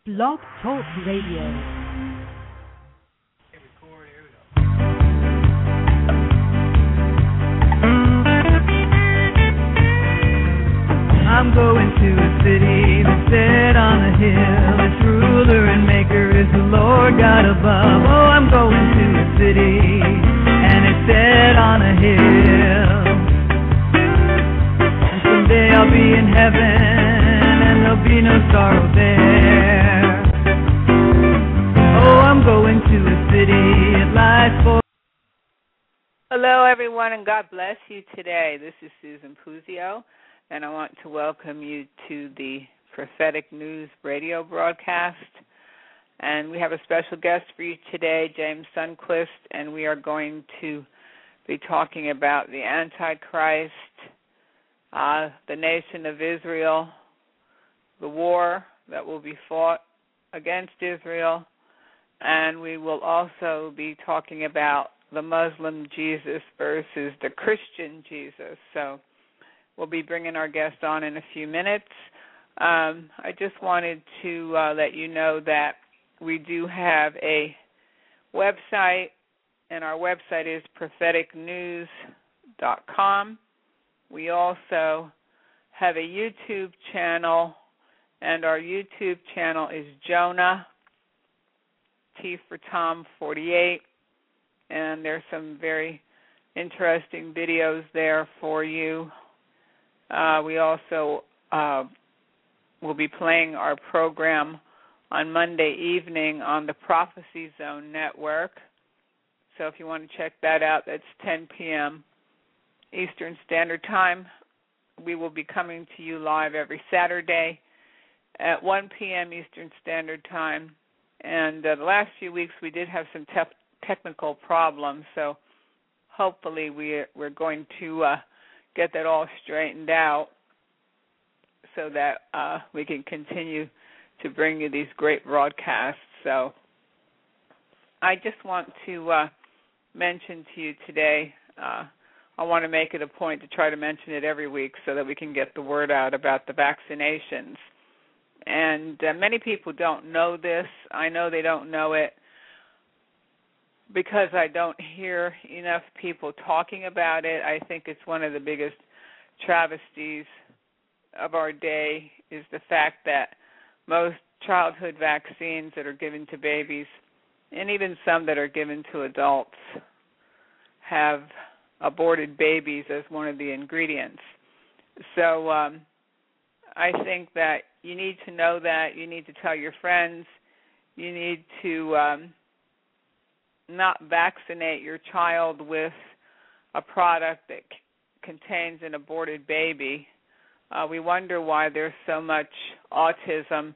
Blog Talk Radio. I'm going to a city that's set on a hill. Its ruler and maker is the Lord God above. Oh, I'm going to a city, and it's set on a hill. And someday I'll be in heaven, and there'll be no sorrow there. Oh, I'm going to a city, it lies for. Hello, everyone, and God bless you today. This is Susan Puzio, and I want to welcome you to the Prophetic News radio broadcast. And we have a special guest for you today, James Sundquist, and we are going to be talking about the Antichrist, the nation of Israel, the war that will be fought against Israel, and we will also be talking about the Muslim Jesus versus the Christian Jesus. So we'll be bringing our guest on in a few minutes. I just wanted to let you know that we do have a website, and our website is propheticnews.com. We also have a YouTube channel, and our YouTube channel is Jonah, T for Tom 48, and there's some very interesting videos there for you. We also will be playing our program on Monday evening on the Prophecy Zone Network. So if you want to check that out, that's 10 p.m. Eastern Standard Time. We will be coming to you live every Saturday at 1 p.m. Eastern Standard Time. And the last few weeks we did have some technical problems, so hopefully we're going to get that all straightened out so that we can continue to bring you these great broadcasts. So I just want to mention to you today, I want to make it a point to try to mention it every week so that we can get the word out about the vaccinations. And many people don't know this. I know they don't know it because I don't hear enough people talking about it. I think it's one of the biggest travesties of our day is the fact that most childhood vaccines that are given to babies, and even some that are given to adults, have aborted babies as one of the ingredients. So I think that you need to know that. You need to tell your friends. You need to not vaccinate your child with a product that contains an aborted baby. We wonder why there's so much autism.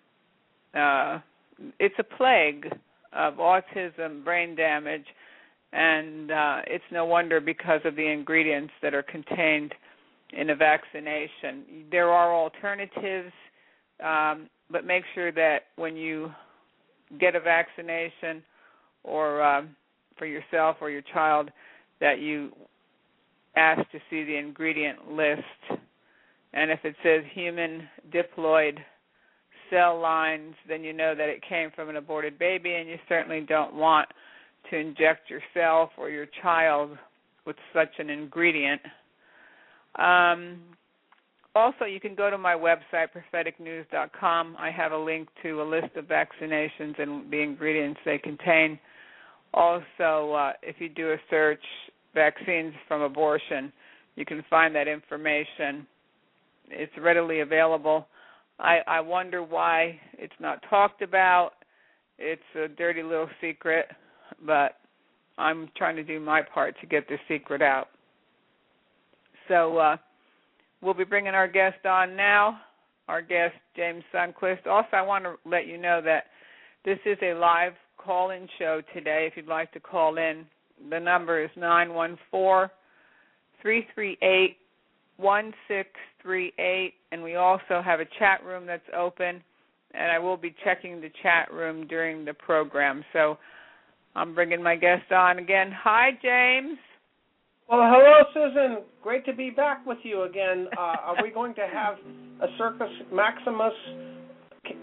It's a plague of autism, brain damage, and it's no wonder because of the ingredients that are contained in a vaccination. There are alternatives, but make sure that when you get a vaccination or for yourself or your child that you ask to see the ingredient list. And if it says human diploid cell lines, then you know that it came from an aborted baby, and you certainly don't want to inject yourself or your child with such an ingredient. Also, you can go to my website, propheticnews.com. I have a link to a list of vaccinations and the ingredients they contain. Also, if you do a search, vaccines from abortion, you can find that information. It's readily available. I wonder why it's not talked about. It's a dirty little secret, but I'm trying to do my part to get this secret out. So we'll be bringing our guest on now, our guest, James Sundquist. Also, I want to let you know that this is a live call-in show today. If you'd like to call in, the number is 914-338-1638, and we also have a chat room that's open, and I will be checking the chat room during the program. So I'm bringing my guest on again. Hi, James. Well, hello, Susan. Great to be back with you again. Are we going to have a Circus Maximus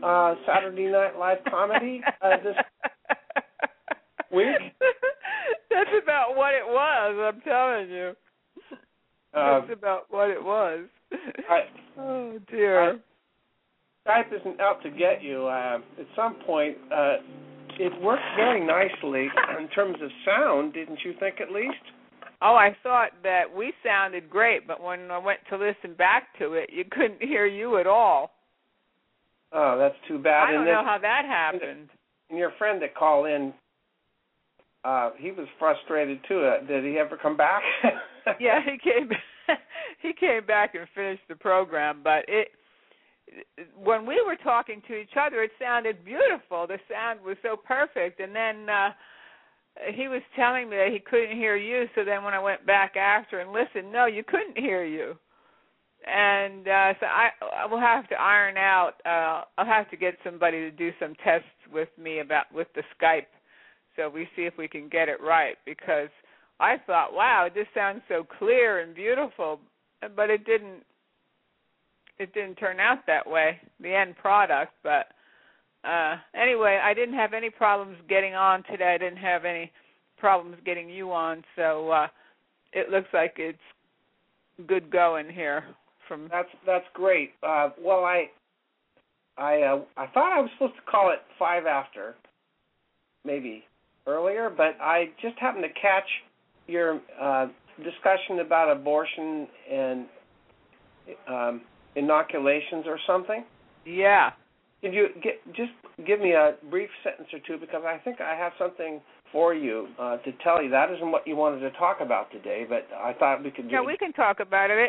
Saturday Night Live comedy this week? That's about what it was, I'm telling you. That's about what it was. Oh, dear. Skype isn't out to get you. At some point, it worked very nicely in terms of sound, didn't you think, at least? Oh, I thought that we sounded great, but when I went to listen back to it, you couldn't hear you at all. Oh, that's too bad. I don't know how that happened. And your friend that called in, he was frustrated too. Did he ever come back? Yeah, he came back and finished the program, but when we were talking to each other, it sounded beautiful. The sound was so perfect, and then he was telling me that he couldn't hear you, so then when I went back after and listened, no, you couldn't hear you. And so I will have to iron out. I'll have to get somebody to do some tests with me with the Skype, so we see if we can get it right. Because I thought, wow, this sounds so clear and beautiful, but it didn't. It didn't turn out that way, the end product. But anyway, I didn't have any problems getting on today. I didn't have any problems getting you on, so it looks like it's good going here. That's great. Well, I thought I was supposed to call it 5 after, maybe earlier, but I just happened to catch your discussion about abortion and inoculations or something. Yeah. Could you just give me a brief sentence or two, because I think I have something for you to tell you. That isn't what you wanted to talk about today, but I thought we could do it. Yeah, we can talk about it.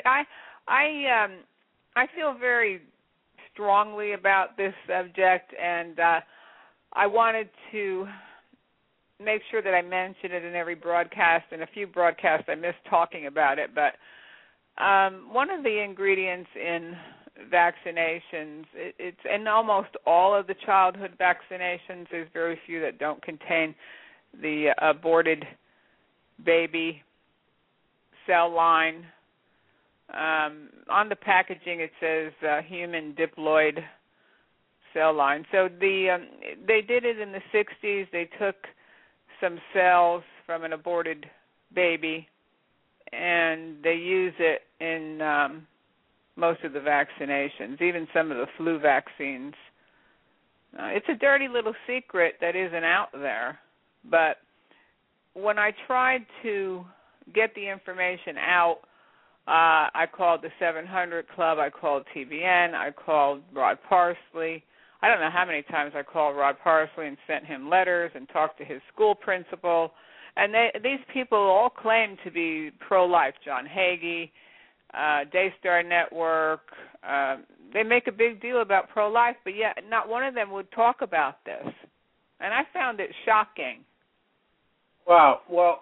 I feel very strongly about this subject, and I wanted to make sure that I mention it in every broadcast. In a few broadcasts, I missed talking about it, but one of the ingredients in vaccinations, it's in almost all of the childhood vaccinations, there's very few that don't contain the aborted baby cell line. On the packaging it says human diploid cell line. So they did it in the 60s. They took some cells from an aborted baby and they use it in most of the vaccinations, even some of the flu vaccines. It's a dirty little secret that isn't out there, but when I tried to get the information out, I called the 700 Club, I called TBN, I called Rod Parsley. I don't know how many times I called Rod Parsley and sent him letters and talked to his school principal. And these people all claim to be pro-life. John Hagee, Daystar Network, they make a big deal about pro-life, but yet not one of them would talk about this. And I found it shocking. Wow. Well,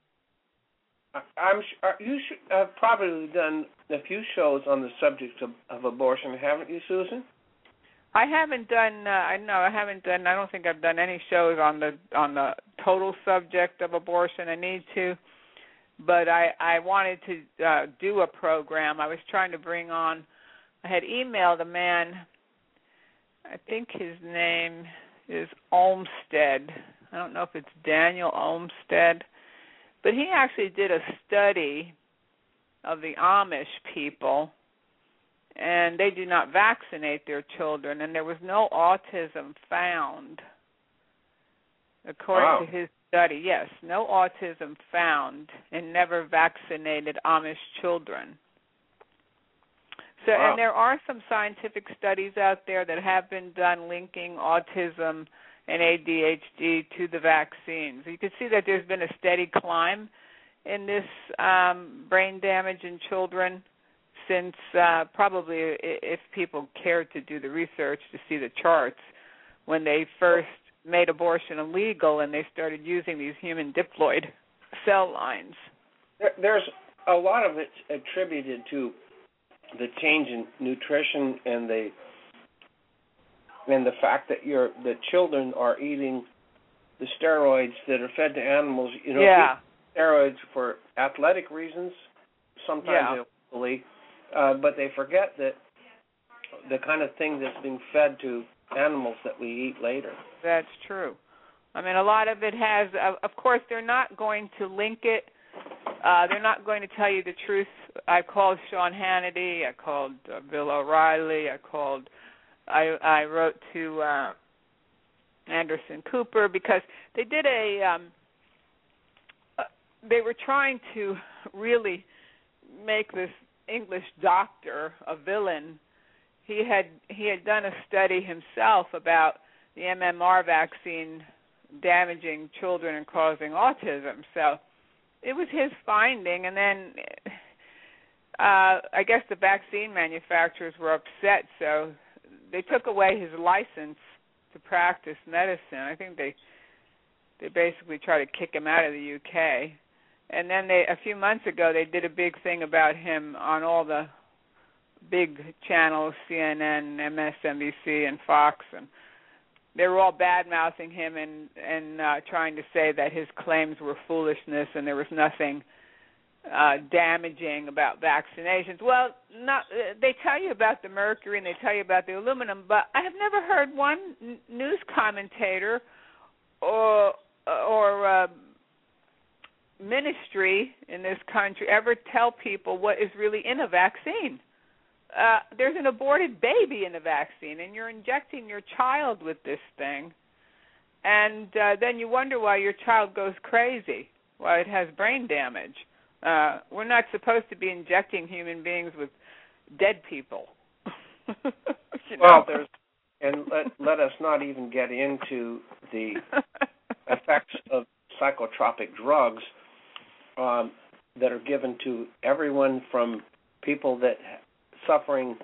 you have probably done a few shows on the subject of abortion, haven't you, Susan? I haven't done. I don't think I've done any shows on the total subject of abortion. I need to, but I wanted to do a program. I was trying to bring on. I had emailed a man. I think his name is Olmsted. I don't know if it's Daniel Olmsted, but he actually did a study of the Amish people. And they do not vaccinate their children, and there was no autism found. According to his study, yes, no autism found in never vaccinated Amish children. So, and there are some scientific studies out there that have been done linking autism and ADHD to the vaccines. You can see that there's been a steady climb in this brain damage in children since probably, if people cared to do the research to see the charts, when they first made abortion illegal and they started using these human diploid cell lines. There's a lot of it attributed to the change in nutrition and the fact that the children are eating the steroids that are fed to animals. You know, steroids for athletic reasons, sometimes illegally. But they forget that the kind of thing that's being fed to animals that we eat later. That's true. I mean, a lot of it has, of course, they're not going to link it. They're not going to tell you the truth. I called Sean Hannity. I called Bill O'Reilly. I wrote to Anderson Cooper because they did they were trying to really make this English doctor a villain. He had done a study himself about the MMR vaccine damaging children and causing autism. So it was his finding, and then I guess the vaccine manufacturers were upset, so they took away his license to practice medicine. I think they basically tried to kick him out of the UK. And then a few months ago, they did a big thing about him on all the big channels, CNN, MSNBC, and Fox, and they were all bad-mouthing him and trying to say that his claims were foolishness and there was nothing damaging about vaccinations. Well, they tell you about the mercury and they tell you about the aluminum, but I have never heard one news commentator or ministry in this country ever tell people what is really in a vaccine. There's an aborted baby in the vaccine, and you're injecting your child with this thing, and then you wonder why your child goes crazy, why it has brain damage. We're not supposed to be injecting human beings with dead people. Well, let us not even get into the effects of psychotropic drugs that are given to everyone from people that suffering,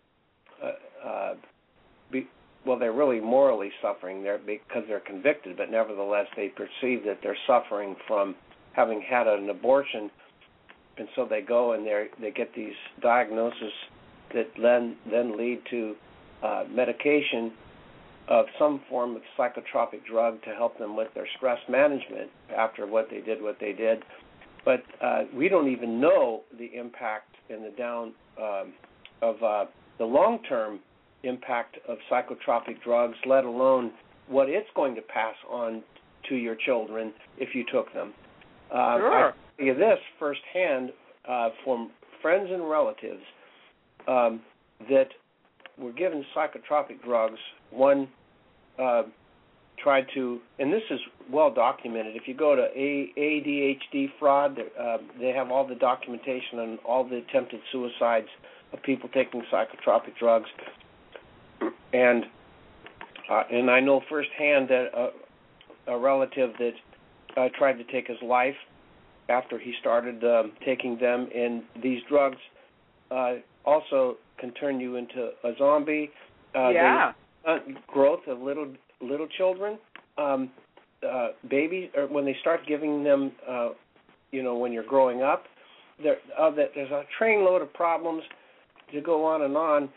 they're really morally suffering there because they're convicted, but nevertheless they perceive that they're suffering from having had an abortion, and so they go and they get these diagnoses that then lead to medication of some form of psychotropic drug to help them with their stress management after what they did. But we don't even know the impact and of the long-term impact of psychotropic drugs, let alone what it's going to pass on to your children if you took them. Sure. I tell you this firsthand from friends and relatives that were given psychotropic drugs. One tried to, and this is well documented. If you go to ADHD fraud, they have all the documentation on all the attempted suicides of people taking psychotropic drugs, and I know firsthand that a relative that tried to take his life after he started taking them, and these drugs also can turn you into a zombie. Yeah. Growth of little children, babies, or when they start giving them, when you're growing up, there's a trainload of problems to go on and on.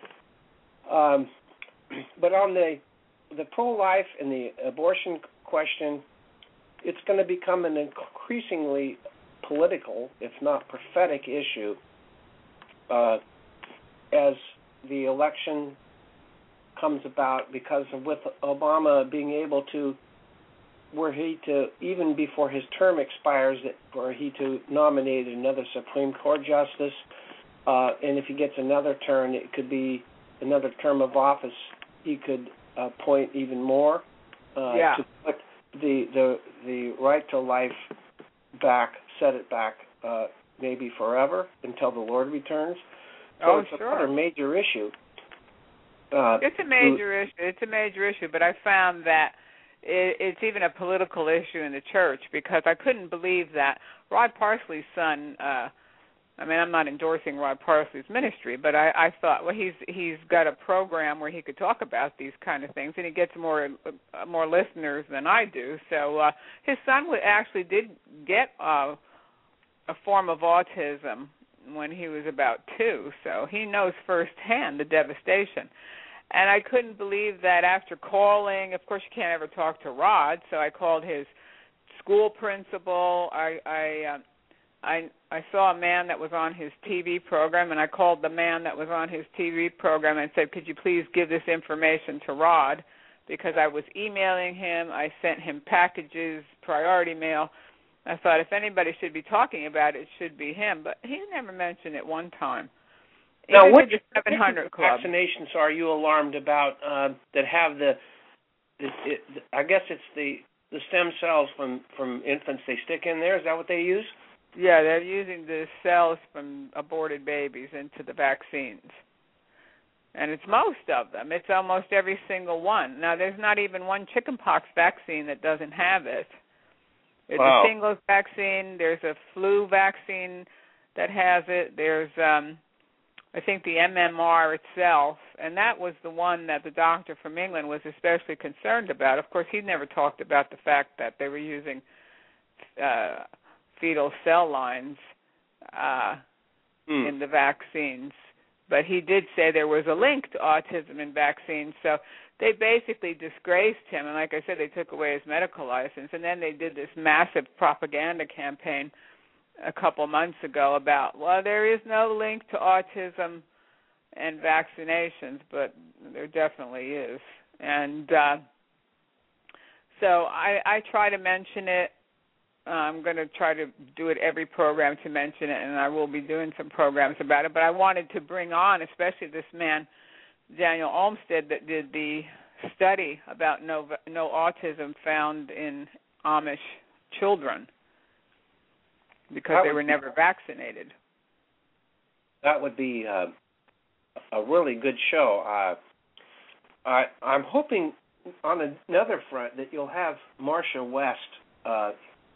But on the pro-life and the abortion question, it's going to become an increasingly political, if not prophetic, issue as the election comes about, because of with Obama being able to, even before his term expires, were he to nominate another Supreme Court justice, and if he gets another term, it could be another term of office, he could appoint even more to put the right to life back, set it back maybe forever until the Lord returns. So it's another major issue. It's a major issue. It's a major issue, but I found that it's even a political issue in the church, because I couldn't believe that Rod Parsley's son. I'm not endorsing Rod Parsley's ministry, but I thought, well, he's got a program where he could talk about these kind of things, and he gets more listeners than I do. So his son actually did get a form of autism when he was about 2, so he knows firsthand the devastation. And I couldn't believe that after calling, of course you can't ever talk to Rod, so I called his school principal. I I saw a man that was on his TV program, and I called the man that was on his TV program and said, could you please give this information to Rod? Because I was emailing him. I sent him packages, priority mail. I thought if anybody should be talking about it, it should be him. But he never mentioned it one time. Now, Even which the 700 Club. vaccinations are you alarmed about that have I guess it's the stem cells from infants they stick in there? Is that what they use? Yeah, they're using the cells from aborted babies into the vaccines. And it's most of them. It's almost every single one. Now, there's not even one chickenpox vaccine that doesn't have it. It's a shingles vaccine. There's a flu vaccine that has it. There's, I think, the MMR itself, and that was the one that the doctor from England was especially concerned about. Of course, he never talked about the fact that they were using fetal cell lines in the vaccines. But he did say there was a link to autism in vaccines. So they basically disgraced him. And like I said, they took away his medical license. And then they did this massive propaganda campaign a couple months ago about, well, there is no link to autism and vaccinations, but there definitely is. And so I try to mention it. I'm going to try to do it every program to mention it, and I will be doing some programs about it. But I wanted to bring on, especially this man, Daniel Olmsted, that did the study about no autism found in Amish children because they were never vaccinated. That would be a really good show. I'm hoping on another front that you'll have Marcia West.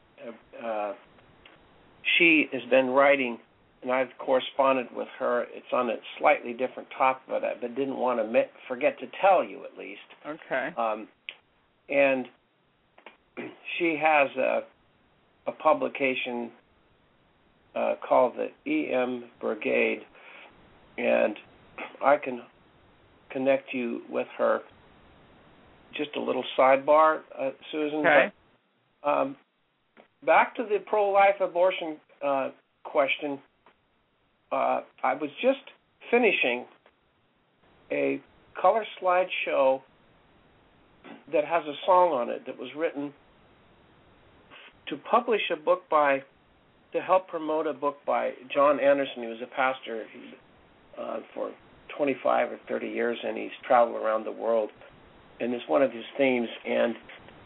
She has been writing, and I've corresponded with her. It's on a slightly different topic, but didn't want to forget to tell you at least. Okay. And she has a publication called the EM Brigade, and I can connect you with her. Just a little sidebar, Susan. Okay. But, back to the pro-life abortion question. I was just finishing a color slideshow that has a song on it that was written to publish a book to help promote a book by John Anderson. He was a pastor for 25 or 30 years, and he's traveled around the world, and it's one of his themes. And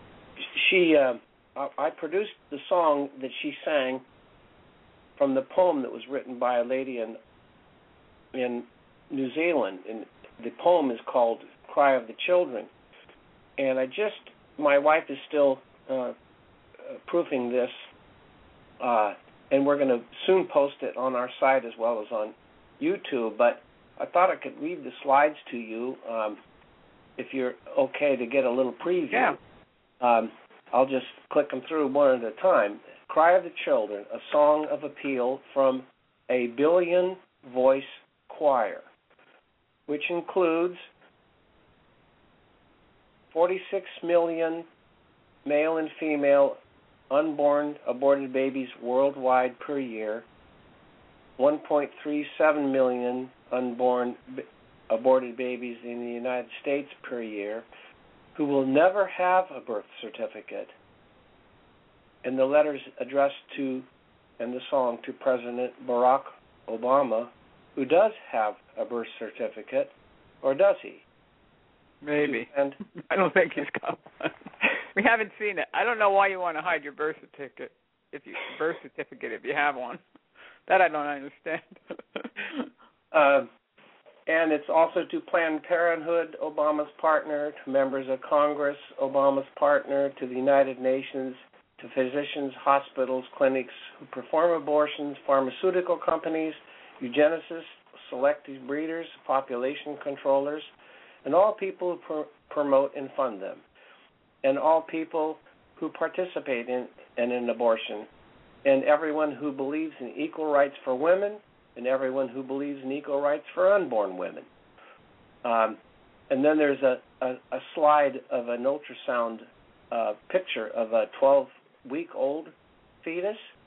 I produced the song that she sang from the poem that was written by a lady in New Zealand, and the poem is called Cry of the Children. And my wife is still proofing this, and we're going to soon post it on our site as well as on YouTube, but I thought I could read the slides to you if you're okay to get a little preview. Yeah. I'll just click them through one at a time. Cry of the Children, a song of appeal from a billion-voice choir, which includes 46 million male and female unborn aborted babies worldwide per year, 1.37 million unborn aborted babies in the United States per year, who will never have a birth certificate. And the letters addressed to, and the song to President Barack Obama, who does have a birth certificate, or does he? Maybe. And I don't think he's got one. We haven't seen it. I don't know why you want to hide your birth certificate if you have one. That I don't understand. And it's also to Planned Parenthood, Obama's partner, to members of Congress, Obama's partner, to the United Nations, to physicians, hospitals, clinics who perform abortions, pharmaceutical companies, eugenicists, selective breeders, population controllers, and all people who promote and fund them, and all people who participate in an abortion, and everyone who believes in equal rights for women, and everyone who believes in equal rights for unborn women. And then there's a slide of an ultrasound picture of a 12-week-old fetus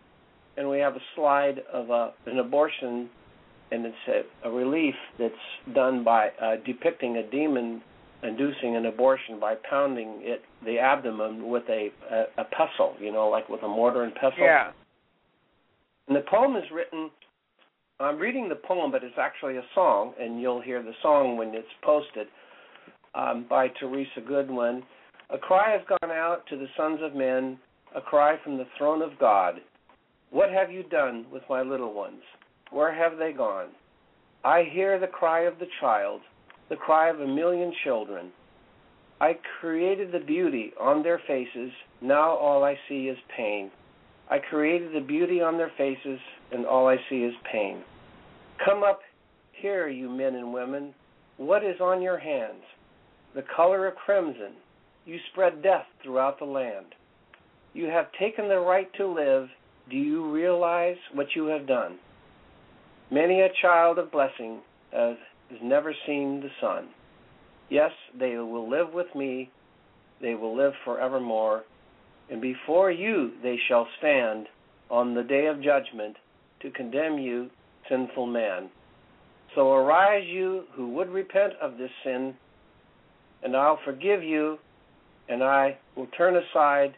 and we have a slide of an abortion, and it's a relief that's done by depicting a demon inducing an abortion by pounding the abdomen with a pestle, like with a mortar and pestle. Yeah. And the poem is written, I'm reading the poem, but it's actually a song, and you'll hear the song when it's posted, by Teresa Goodwin. A cry has gone out to the sons of men, a cry from the throne of God. What have you done with my little ones? Where have they gone? I hear the cry of the child, the cry of a million children. I created the beauty on their faces, now all I see is pain. I created the beauty on their faces, and all I see is pain. Come up here, you men and women. What is on your hands? The color of crimson. You spread death throughout the land. You have taken the right to live. Do you realize what you have done? Many a child of blessing has never seen the sun. Yes, they will live with me. They will live forevermore. And before you they shall stand on the day of judgment to condemn you, sinful man. So arise, you who would repent of this sin, and I'll forgive you, and I will turn aside,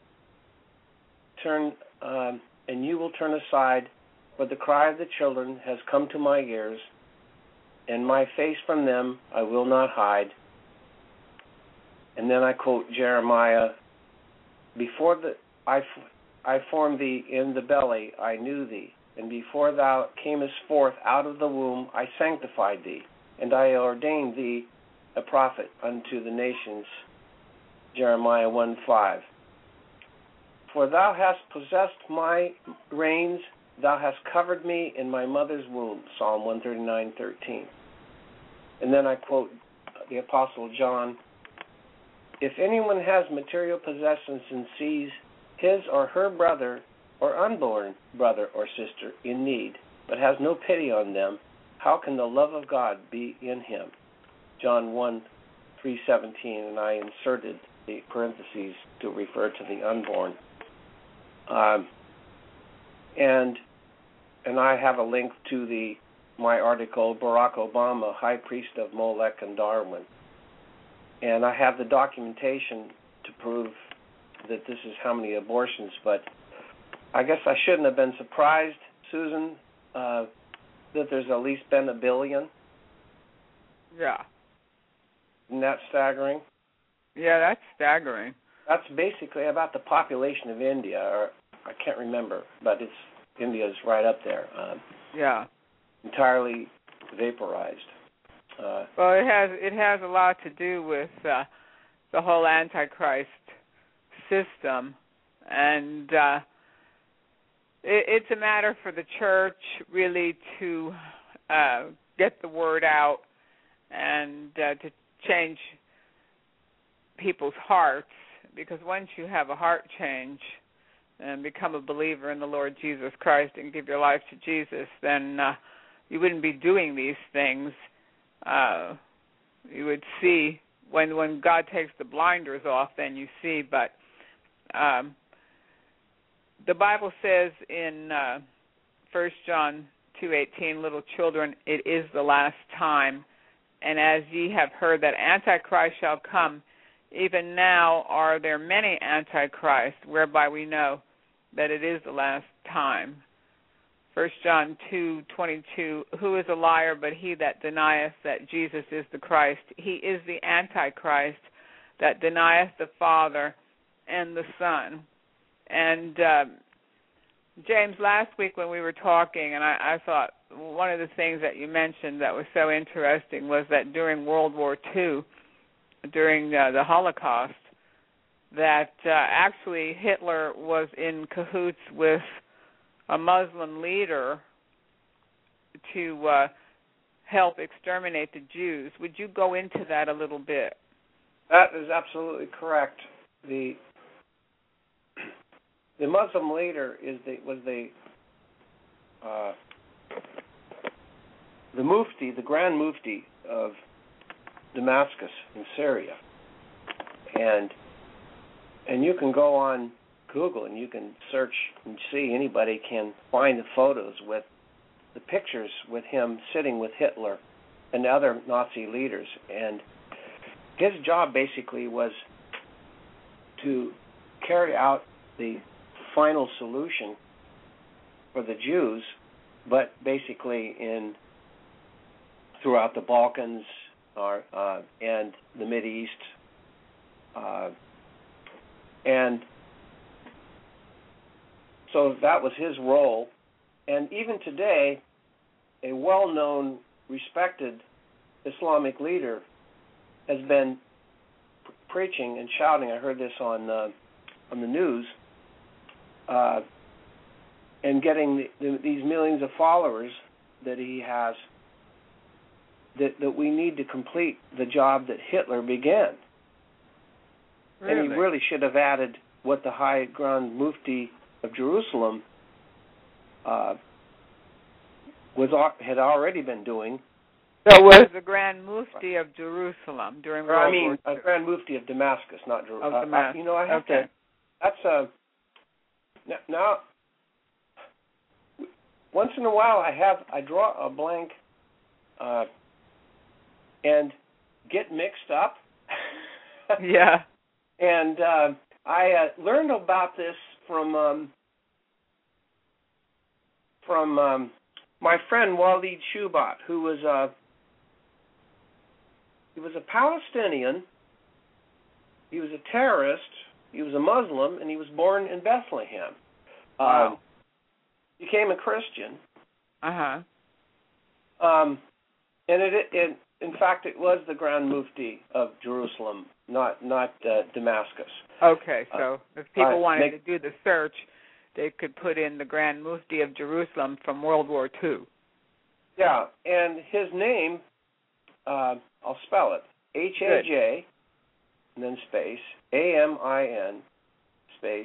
and you will turn aside, for the cry of the children has come to my ears, and my face from them I will not hide. And then I quote Jeremiah, before I formed thee in the belly, I knew thee, and before thou camest forth out of the womb, I sanctified thee, and I ordained thee a prophet unto the nations. Jeremiah 1:5. For thou hast possessed my reins, thou hast covered me in my mother's womb. Psalm 139:13. And then I quote the Apostle John, if anyone has material possessions and sees his or her brother or unborn brother or sister in need, but has no pity on them, how can the love of God be in him? John 1:3-17, and I inserted the parentheses to refer to the unborn. And I have a link to my article, Barack Obama, High Priest of Molech and Darwin. And I have the documentation to prove that this is how many abortions, but I guess I shouldn't have been surprised, Susan, that there's at least been 1 billion. Yeah. Isn't that staggering? Yeah, that's staggering. That's basically about the population of India, or I can't remember, but India's right up there. Yeah. Entirely vaporized. Well, it has a lot to do with the whole Antichrist system, and it's a matter for the church really to get the word out and to change people's hearts, because once you have a heart change and become a believer in the Lord Jesus Christ and give your life to Jesus, then you wouldn't be doing these things. You would see when God takes the blinders off, then you see. But the Bible says in 1 John 2:18, little children, it is the last time. And as ye have heard that Antichrist shall come, even now are there many Antichrists, whereby we know that it is the last time. 1 John 2:22, who is a liar but he that denieth that Jesus is the Christ? He is the Antichrist that denieth the Father and the Son. And James, last week when we were talking, and I thought one of the things that you mentioned that was so interesting was that during World War II, during the Holocaust, that actually Hitler was in cahoots with a Muslim leader to help exterminate the Jews. Would you go into that a little bit? That is absolutely correct. The Muslim leader was the Mufti, the Grand Mufti of Damascus in Syria, and you can go on Google, and you can search and see. Anybody can find the photos with the pictures with him sitting with Hitler and other Nazi leaders. And his job basically was to carry out the final solution for the Jews, but basically throughout the Balkans and the Mideast, and so that was his role. And even today, a well-known, respected Islamic leader has been preaching and shouting. I heard this on the news, and getting these millions of followers that he has. That we need to complete the job that Hitler began. Really? And he really should have added what the High Grand Mufti of Jerusalem had already been doing. So was the Grand Mufti of Jerusalem during World War II? Grand Mufti of Damascus, not Jerusalem. Of Damascus. I have to. That's now. Once in a while, I draw a blank, and get mixed up. Yeah. And I learned about this from my friend Walid Shubat, who was a Palestinian. He was a terrorist. He was a Muslim, and he was born in Bethlehem. Wow. Became a Christian. Uh-huh. And in fact, it was the Grand Mufti of Jerusalem, not Damascus. Okay, so if people wanted to do the search, they could put in the Grand Mufti of Jerusalem from World War II. Yeah, and his name, I'll spell it, H-A-J, and then space, A-M-I-N, space,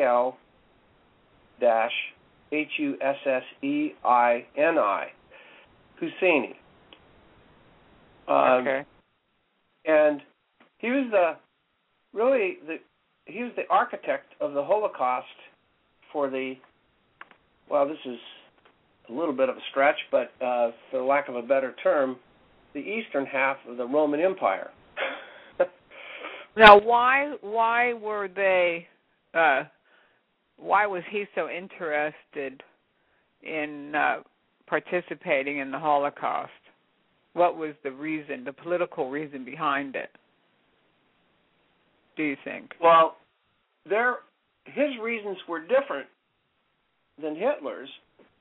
A-L-H-U-S-S-E-I-N-I, Husseini. Okay. And he was the architect of the Holocaust for this is a little bit of a stretch, but for lack of a better term, the eastern half of the Roman Empire. Now, why were they? Why was he so interested in participating in the Holocaust? What was the reason, the political reason behind it, do you think? Well, his reasons were different than Hitler's,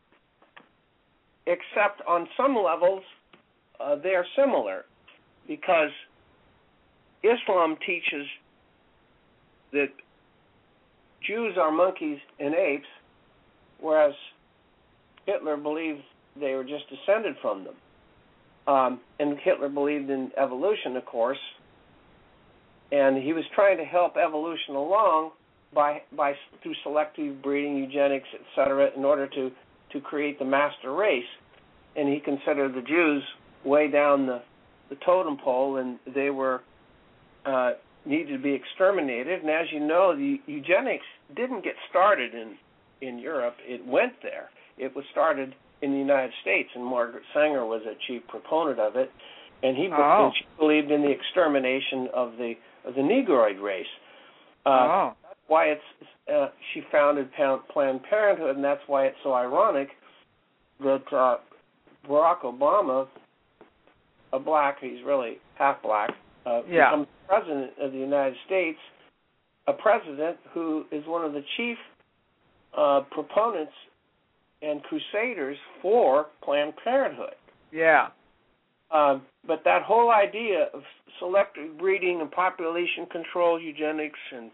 except on some levels they are similar, because Islam teaches that Jews are monkeys and apes, whereas Hitler believed they were just descended from them. And Hitler believed in evolution, of course, and he was trying to help evolution along through selective breeding, eugenics, etc., in order to create the master race. And he considered the Jews way down the totem pole, and they were needed to be exterminated. And as you know, the eugenics didn't get started in Europe. It went there. It was started in the United States, and Margaret Sanger was a chief proponent of it, and she believed in the extermination of the Negroid race. That's why she founded Planned Parenthood, and that's why it's so ironic that Barack Obama, a black, he's really half black, becomes president of the United States, a president who is one of the chief proponents and crusaders for Planned Parenthood. Yeah. But that whole idea of selective breeding and population control, eugenics, and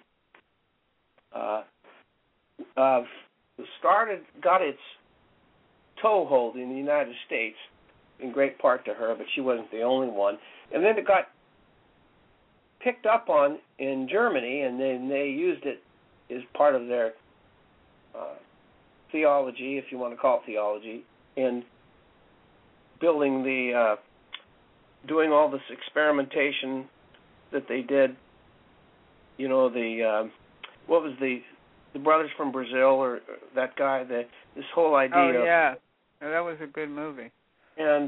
got its toehold in the United States, in great part to her, but she wasn't the only one. And then it got picked up on in Germany, and then they used it as part of their theology, if you want to call it theology, in building doing all this experimentation that they did. You know, what was the the brothers from Brazil, or that guy. This whole idea. Oh yeah, that was a good movie. And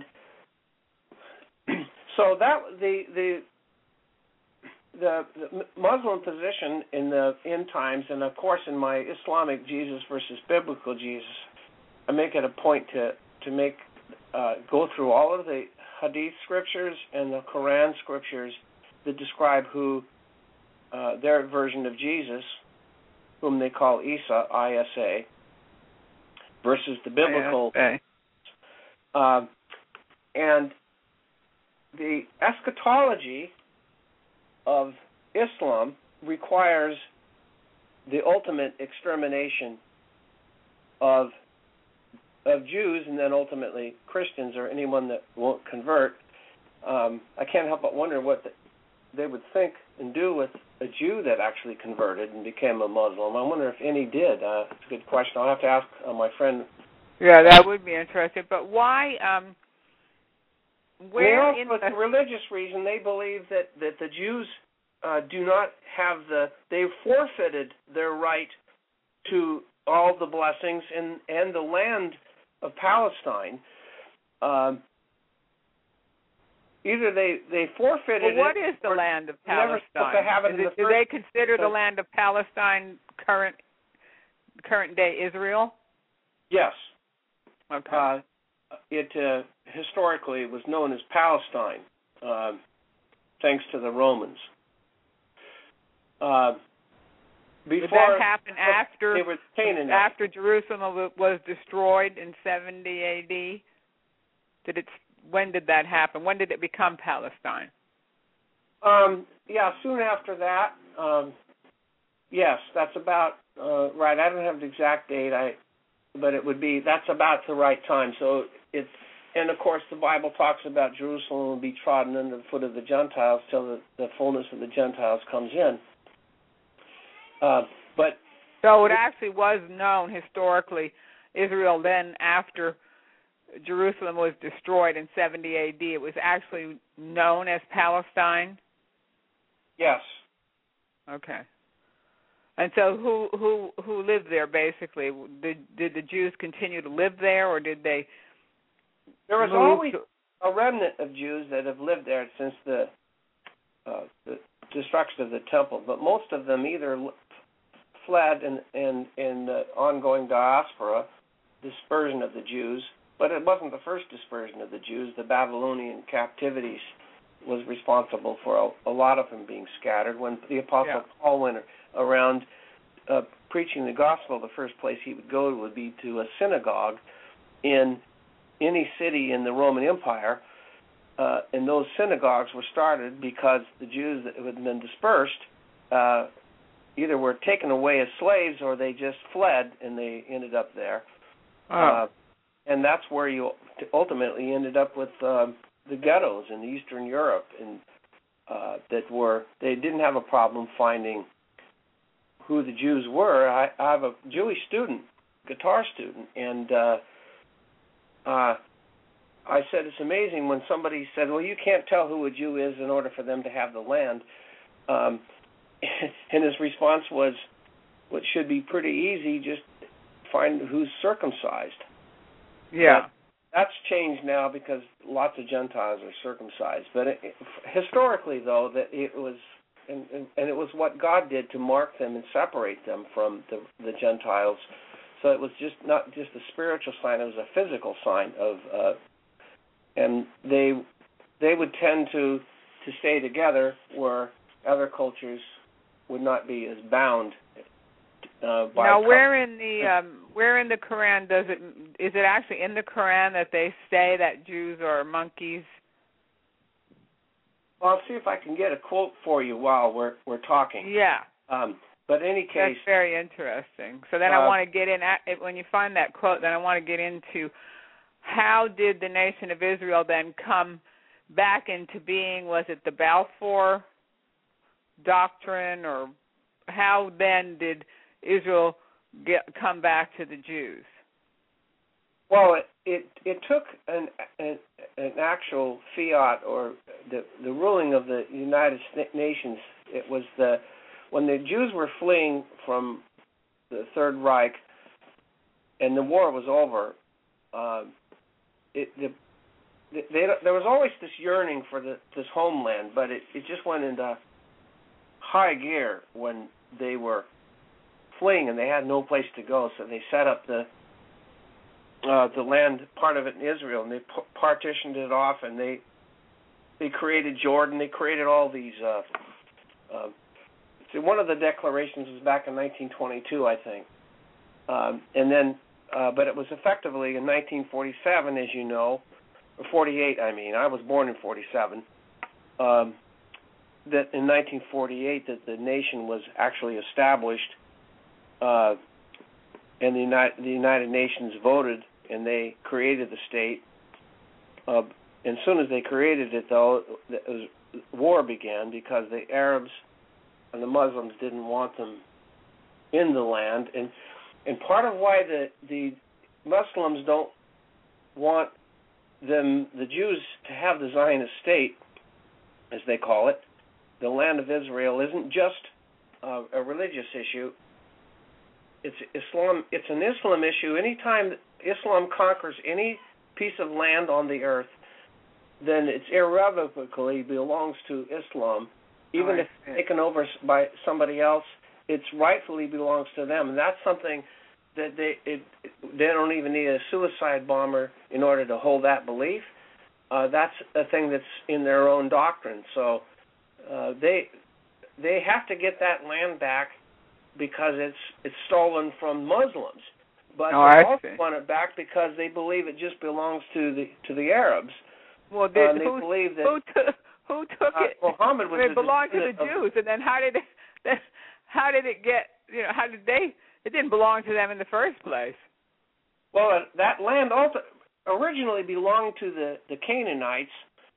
so that the Muslim position in the end times, and of course in my Islamic Jesus versus biblical Jesus, I make it a point to make go through all of the Hadith scriptures and the Quran scriptures that describe who their version of Jesus, whom they call Isa, I-S-A, versus the biblical. And the eschatology of Islam requires the ultimate extermination of Jews, and then ultimately Christians or anyone that won't convert. I can't help but wonder what they would think and do with a Jew that actually converted and became a Muslim. I wonder if any did. It's a good question. I'll have to ask my friend. Yeah, that would be interesting. But why? Where in the religious reason, they believe that the Jews do not have they've forfeited their right to all the blessings and the land of Palestine. Either they forfeited what is the land of Palestine? Never supposed to have it do they consider the land of Palestine current day Israel? Yes. Okay. It historically was known as Palestine, thanks to the Romans. Did that happen after they were Canaanites. After Jerusalem was destroyed in 70 A.D.? When did that happen? When did it become Palestine? Soon after that. Yes, that's about right. I don't have the exact date. But that's about the right time. So and of course the Bible talks about Jerusalem will be trodden under the foot of the Gentiles till the fullness of the Gentiles comes in. So it actually was known historically, Israel then after Jerusalem was destroyed in 70 A.D., it was actually known as Palestine? Yes. Okay. And so who lived there basically? Did the Jews continue to live there, or did they? There was always a remnant of Jews that have lived there since the destruction of the temple, but most of them either fled in the ongoing diaspora, dispersion of the Jews. But it wasn't the first dispersion of the Jews. The Babylonian captivities was responsible for a lot of them being scattered. When the Apostle Paul went around preaching the gospel, the first place he would go would be to a synagogue in any city in the Roman Empire. And those synagogues were started because the Jews that had been dispersed either were taken away as slaves or they just fled and they ended up there. And that's where you ultimately ended up with the ghettos in Eastern Europe, and they didn't have a problem finding who the Jews were. I have a Jewish student, guitar student, and I said it's amazing when somebody said, "Well, you can't tell who a Jew is in order for them to have the land," and his response was, "What should be pretty easy, just find who's circumcised." Yeah. But that's changed now because lots of Gentiles are circumcised. But historically, though, that it was, and it was what God did to mark them and separate them from the Gentiles. So it was just not just a spiritual sign; it was a physical sign of, and they would tend to stay together where other cultures would not be as bound. Now, where in the Quran is it actually in the Quran that they say that Jews are monkeys? Well, I'll see if I can get a quote for you while we're talking. Yeah. But in any case, that's very interesting. So then I want to get in when you find that quote. Then I want to get into how did the nation of Israel then come back into being? Was it the Balfour Doctrine, or how then did Israel come back to the Jews? Well, it took an actual fiat or the ruling of the United Nations. It was when the Jews were fleeing from Third Reich, and the war was over, there was always this yearning for this homeland, but it just went into high gear when they were fleeing and they had no place to go. So they set up the land, part of it in Israel, and they partitioned it off, and they created Jordan. They created all these. One of the declarations was back in 1922, I think, and then, but it was effectively in 1947, as you know, or 48. I mean, I was born in 47. That in 1948, that the nation was actually established, and the United Nations voted, and they created the state. And as soon as they created it, though, war began because the Arabs and the Muslims didn't want them in the land, and part of why the Muslims don't want the Jews to have the Zionist state, as they call it, the land of Israel, isn't just a religious issue. It's Islam. It's an Islam issue. Anytime Islam conquers any piece of land on the earth, then it irrevocably belongs to Islam. Even if it's taken over by somebody else, it rightfully belongs to them. And that's something that they don't even need a suicide bomber in order to hold that belief. That's a thing that's in their own doctrine. So they have to get that land back because it's stolen from Muslims. But they also want it back because they believe it just belongs to the Arabs. Well, they believe that who took it? Muhammad was it belonged to the Jews, and then how did it get? How did they? It didn't belong to them in the first place. Well, that land also originally belonged to the Canaanites,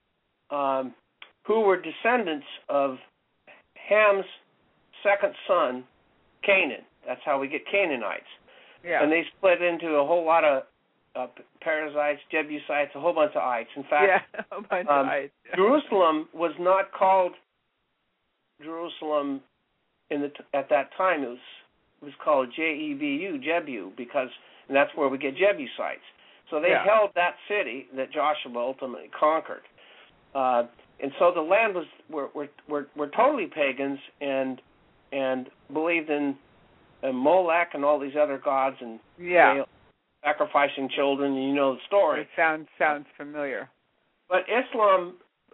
who were descendants of Ham's second son, Canaan. That's how we get Canaanites. Yeah. And they split into a whole lot of Perizzites, Jebusites, a whole bunch of ites. In fact, a whole bunch of ites. Jerusalem was not called Jerusalem at that time. It was called Jebu, Jebu, and that's where we get Jebusites. So they held that city that Joshua ultimately conquered. And so the land were totally pagans and believed in Molech and all these other gods and sacrificing children. You know the story. It sounds familiar. But Islam,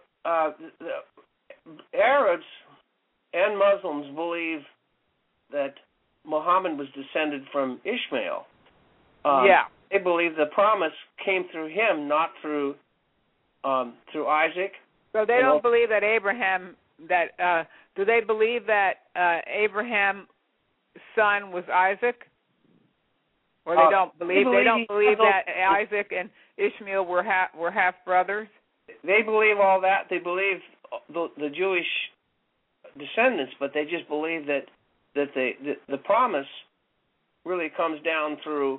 the Arabs and Muslims believe that Muhammad was descended from Ishmael. They believe the promise came through him, not through Isaac. So they don't believe that Abraham. Do they believe that Abraham's son was Isaac? Or they don't believe? They don't believe that Isaac and Ishmael were half brothers. They believe all that. They believe the Jewish descendants, but they just believe that the promise really comes down through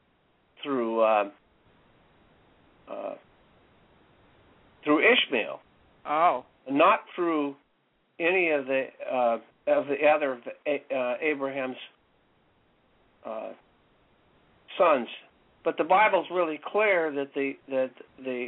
Ishmael. Oh. Not through any of the other Abraham's sons. But the Bible's really clear that the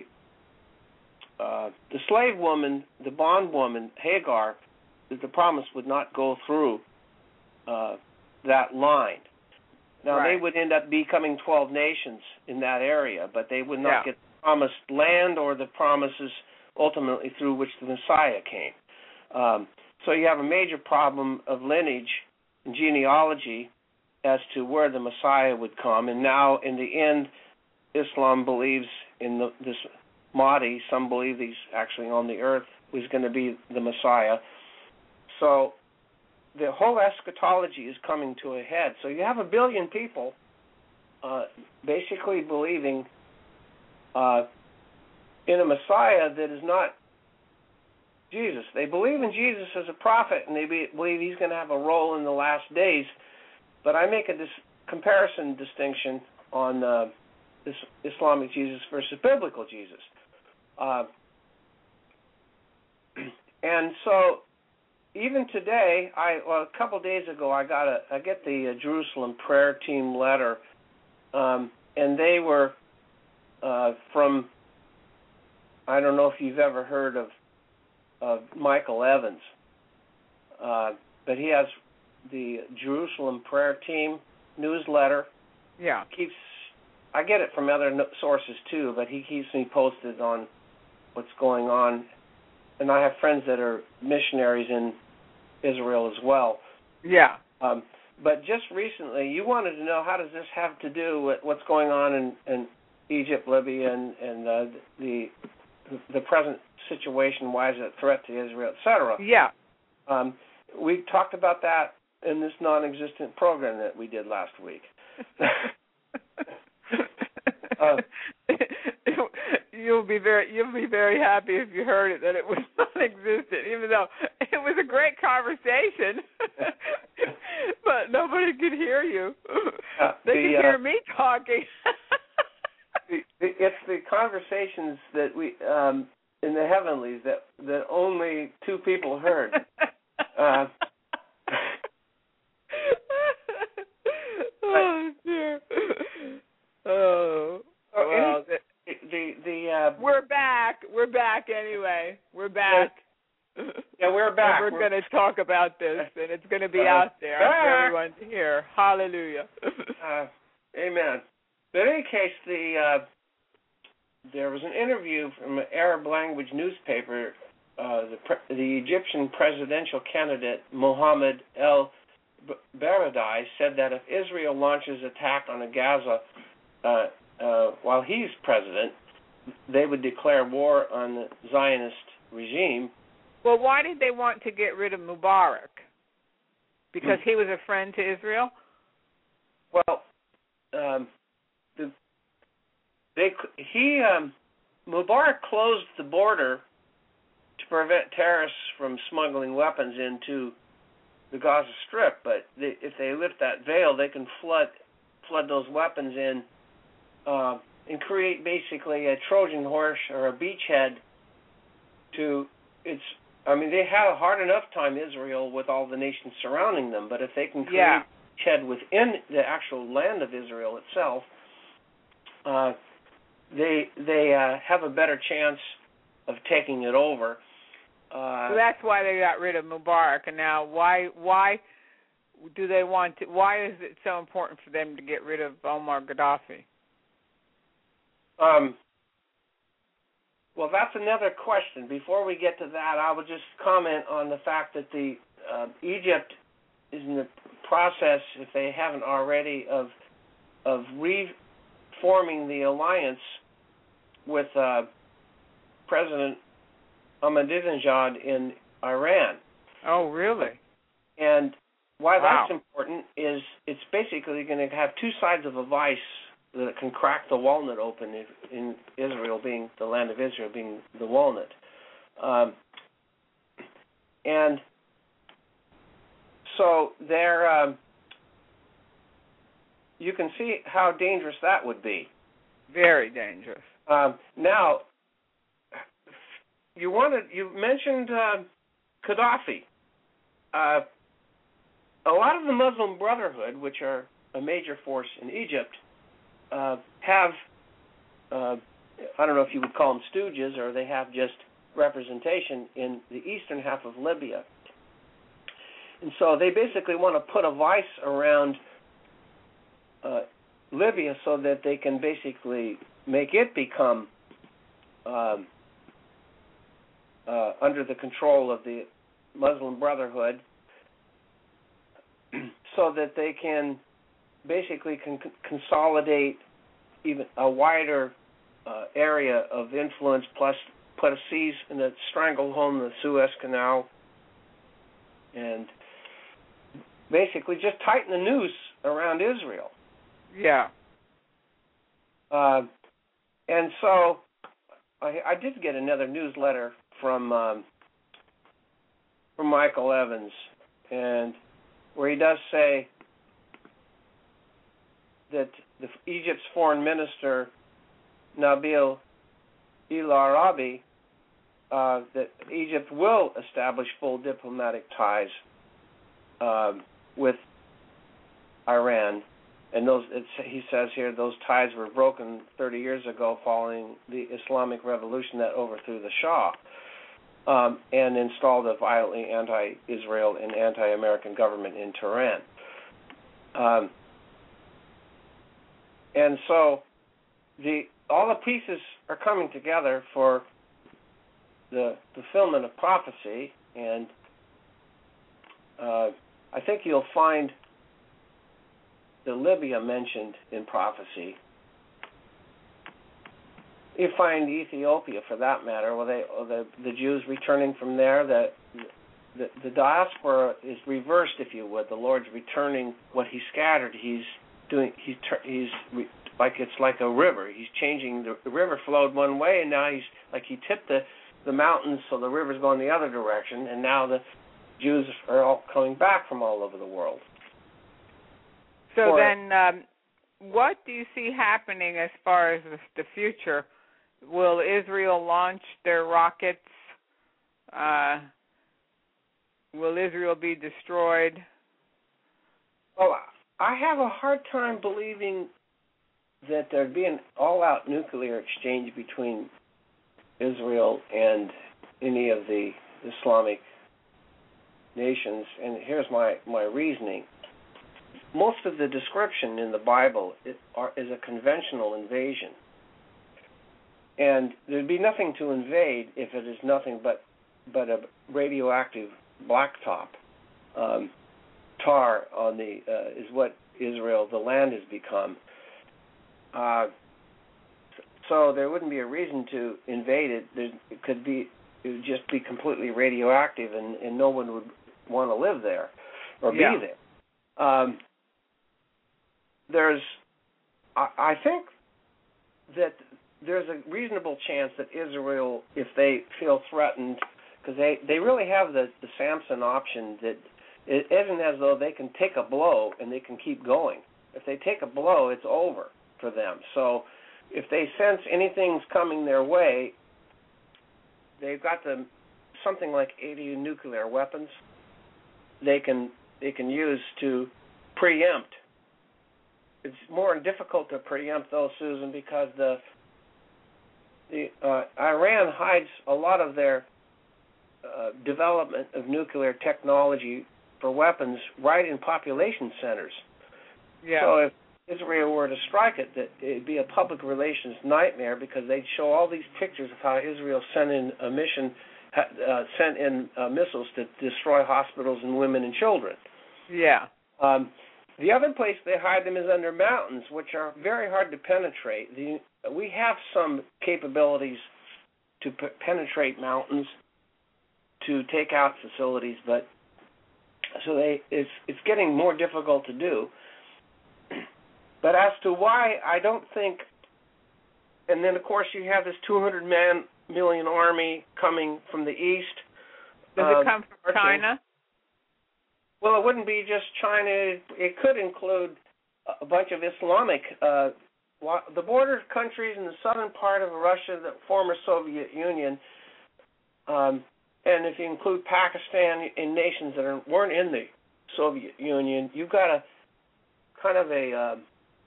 slave woman, the bondwoman Hagar, that the promise would not go through that line. Now they would end up becoming 12 nations in that area, but they would not get the promised land or the promises ultimately through which the Messiah came. So you have a major problem of lineage and genealogy as to where the Messiah would come. And now, in the end, Islam believes in this Mahdi. Some believe he's actually on the earth, who's going to be the Messiah. So the whole eschatology is coming to a head. So you have 1 billion people basically believing in a Messiah that is not Jesus. They believe in Jesus as a prophet, and they believe he's going to have a role in the last days. But I make a comparison distinction on this Islamic Jesus versus biblical Jesus. And so even today, a couple days ago, I get the Jerusalem prayer team letter, and they were from. I don't know if you've ever heard of Michael Evans, but he has the Jerusalem prayer team newsletter. Yeah. I get it from other sources too, but he keeps me posted on what's going on. And I have friends that are missionaries in Israel as well. Yeah. But just recently, you wanted to know, how does this have to do with what's going on in Egypt, Libya, and the present situation? Why is it a threat to Israel, etc.? Yeah. We talked about that in this non-existent program that we did last week. You'll be very happy if you heard it, that it was non-existent, even though it was a great conversation. But nobody could hear you. They could hear me talking. It's the conversations that we in the heavenlies that only two people heard. Oh dear. Oh. Well, we're back. We're back anyway. We're back. Yeah, we're back. And we're going to talk about this, and it's going to be out there for everyone to hear. Hallelujah. Amen. But in any case, there was an interview from an Arab language newspaper. The Egyptian presidential candidate Mohammed El Baradei said that if Israel launches attack on Gaza while he's president, they would declare war on the Zionist regime. Well, why did they want to get rid of Mubarak? Because he was a friend to Israel? Well, Mubarak closed the border to prevent terrorists from smuggling weapons into the Gaza Strip, but if they lift that veil, they can flood those weapons in and create basically a Trojan horse or a beachhead to its. I mean, they have a hard enough time, Israel, with all the nations surrounding them, but if they can create a beachhead within the actual land of Israel itself, they have a better chance of taking it over. So that's why they got rid of Mubarak. And now, why do they want to? Why is it so important for them to get rid of Omar Gaddafi? Well, that's another question. Before we get to that, I would just comment on the fact that Egypt is in the process, if they haven't already, of reforming the alliance with President Ahmadinejad in Iran. Oh, really? And why that's important is it's basically going to have two sides of a vice that can crack the walnut open in Israel, being the land of Israel, being the walnut. And so there, you can see how dangerous that would be. Very dangerous. Now, you mentioned Gaddafi. A lot of the Muslim Brotherhood, which are a major force in Egypt, have, I don't know if you would call them stooges, or they have just representation in the eastern half of Libya. And so they basically want to put a vice around Libya so that they can basically make it become under the control of the Muslim Brotherhood, so that they can basically consolidate even a wider area of influence, plus put a seize and a stranglehold in the Suez Canal, and basically just tighten the noose around Israel. Yeah. And so I did get another newsletter from Michael Evans, and where he does say that Egypt's foreign minister, Nabil El Arabi, that Egypt will establish full diplomatic ties with Iran, and he says here those ties were broken 30 years ago following the Islamic Revolution that overthrew the Shah and installed a violently anti-Israel and anti-American government in Tehran. And so all the pieces are coming together for the fulfillment of prophecy, and I think you'll find the Libya mentioned in prophecy. You find Ethiopia, for that matter, the Jews returning from there. The diaspora is reversed, if you would. The Lord's returning what He scattered. He's like a river. He's changing. The river flowed one way, and now He tipped the mountains, so the river's going the other direction, and now the Jews are all coming back from all over the world. So then, what do you see happening as far as the future? Will Israel launch their rockets? Will Israel be destroyed? Well, I have a hard time believing that there'd be an all-out nuclear exchange between Israel and any of the Islamic nations, and here's my reasoning. Most of the description in the Bible is a conventional invasion, and there'd be nothing to invade if it is nothing but a radioactive blacktop. Tar on is what Israel, the land, has become. So there wouldn't be a reason to invade it. It would just be completely radioactive, and no one would want to live there or be there. I think that there's a reasonable chance that Israel, if they feel threatened, because they really have the Samson option, that it isn't as though they can take a blow and they can keep going. If they take a blow, it's over for them. So if they sense anything's coming their way, they've got something like 80 nuclear weapons they can use to preempt. It's more difficult to preempt though, Susan, because Iran hides a lot of their development of nuclear technology for weapons right in population centers. Yeah. So if Israel were to strike it, that it'd be a public relations nightmare, because they'd show all these pictures of how Israel sent in missiles to destroy hospitals and women and children. Yeah. The other place they hide them is under mountains, which are very hard to penetrate. We have some capabilities to penetrate mountains to take out facilities, but it's getting more difficult to do. But as to why, I don't think. And then, of course, you have this 200 million army coming from the east. Does it come from China? Well, it wouldn't be just China. It could include a bunch of Islamic, the border countries in the southern part of Russia, the former Soviet Union, and if you include Pakistan and nations that weren't in the Soviet Union, you've got a kind of a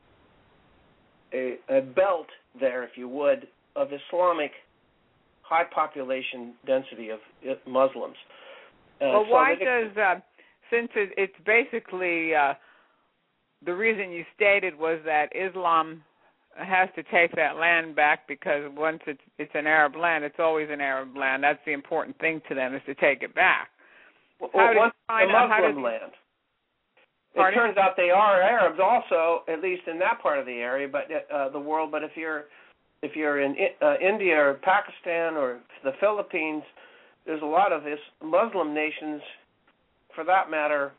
belt there, if you would, of Islamic high population density of Muslims. Well, why does, since it's basically, the reason you stated was that Islam has to take that land back, because once it's an Arab land, it's always an Arab land. That's the important thing to them, is to take it back. Well, once a Muslim land. It turns out they are Arabs also, at least in that part of the area, but the world. But if you're in India or Pakistan or the Philippines, there's a lot of Muslim nations. For that matter,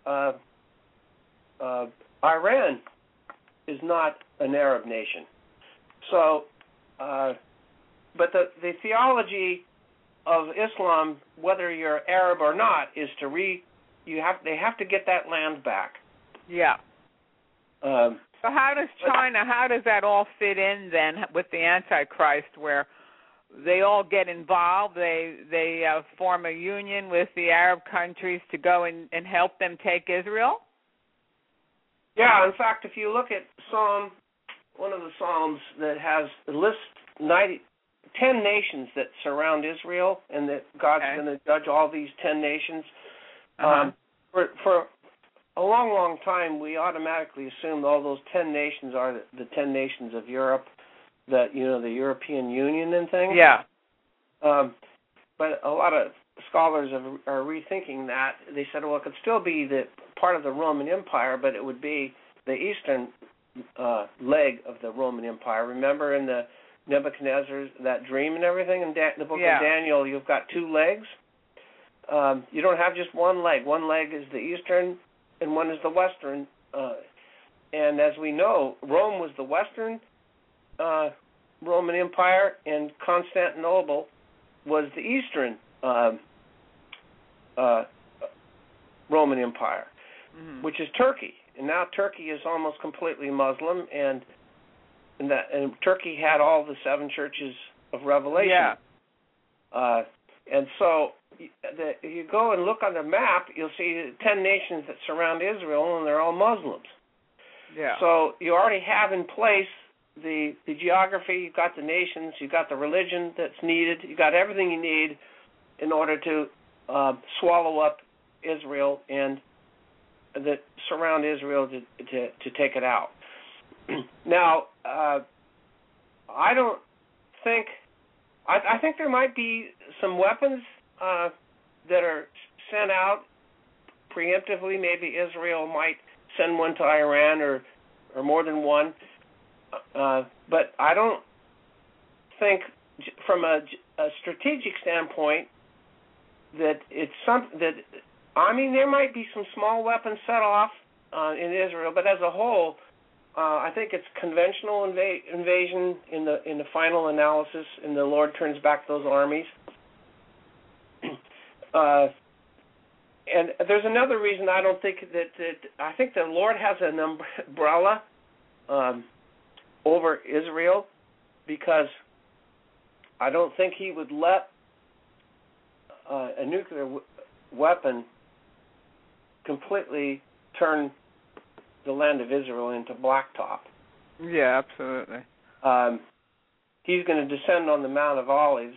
Iran is not an Arab nation. So, but the theology of Islam, whether you're Arab or not, is they have to get that land back. Yeah. So how does China, how does that all fit in then with the Antichrist, where they all get involved. They form a union with the Arab countries to go and help them take Israel? Yeah, in fact, if you look at one of the Psalms that has lists 10 nations that surround Israel, and that God's going to judge all these 10 nations. For a long, long time, we automatically assumed all those 10 nations are the 10 nations of Europe, the European Union and things. Yeah. But a lot of scholars are rethinking that. They said, well, it could still be the part of the Roman Empire, but it would be the eastern leg of the Roman Empire. Remember in the Nebuchadnezzar's, that dream and everything, in the book of Daniel, you've got two legs. You don't have just one leg. One leg is the eastern, and one is the western. And as we know, Rome was the western Roman Empire, and Constantinople was the eastern Roman Empire, which is Turkey. And now Turkey is almost completely Muslim, and Turkey had all the 7 churches of Revelation. Yeah. And so if you go and look on the map, you'll see 10 nations that surround Israel, and they're all Muslims. Yeah. So you already have in place the geography, you've got the nations, you've got the religion that's needed, you've got everything you need in order to swallow up Israel and that surround Israel to take it out. Now, I don't think... I think there might be some weapons that are sent out preemptively. Maybe Israel might send one to Iran or more than one. But I don't think, from a strategic standpoint, that it's something that... I mean, there might be some small weapons set off in Israel, but as a whole, I think it's conventional invasion in the final analysis, and the Lord turns back those armies. And there's another reason I don't think that I think the Lord has an umbrella over Israel, because I don't think He would let a nuclear weapon completely turn the land of Israel into blacktop. Yeah, absolutely. He's going to descend on the Mount of Olives.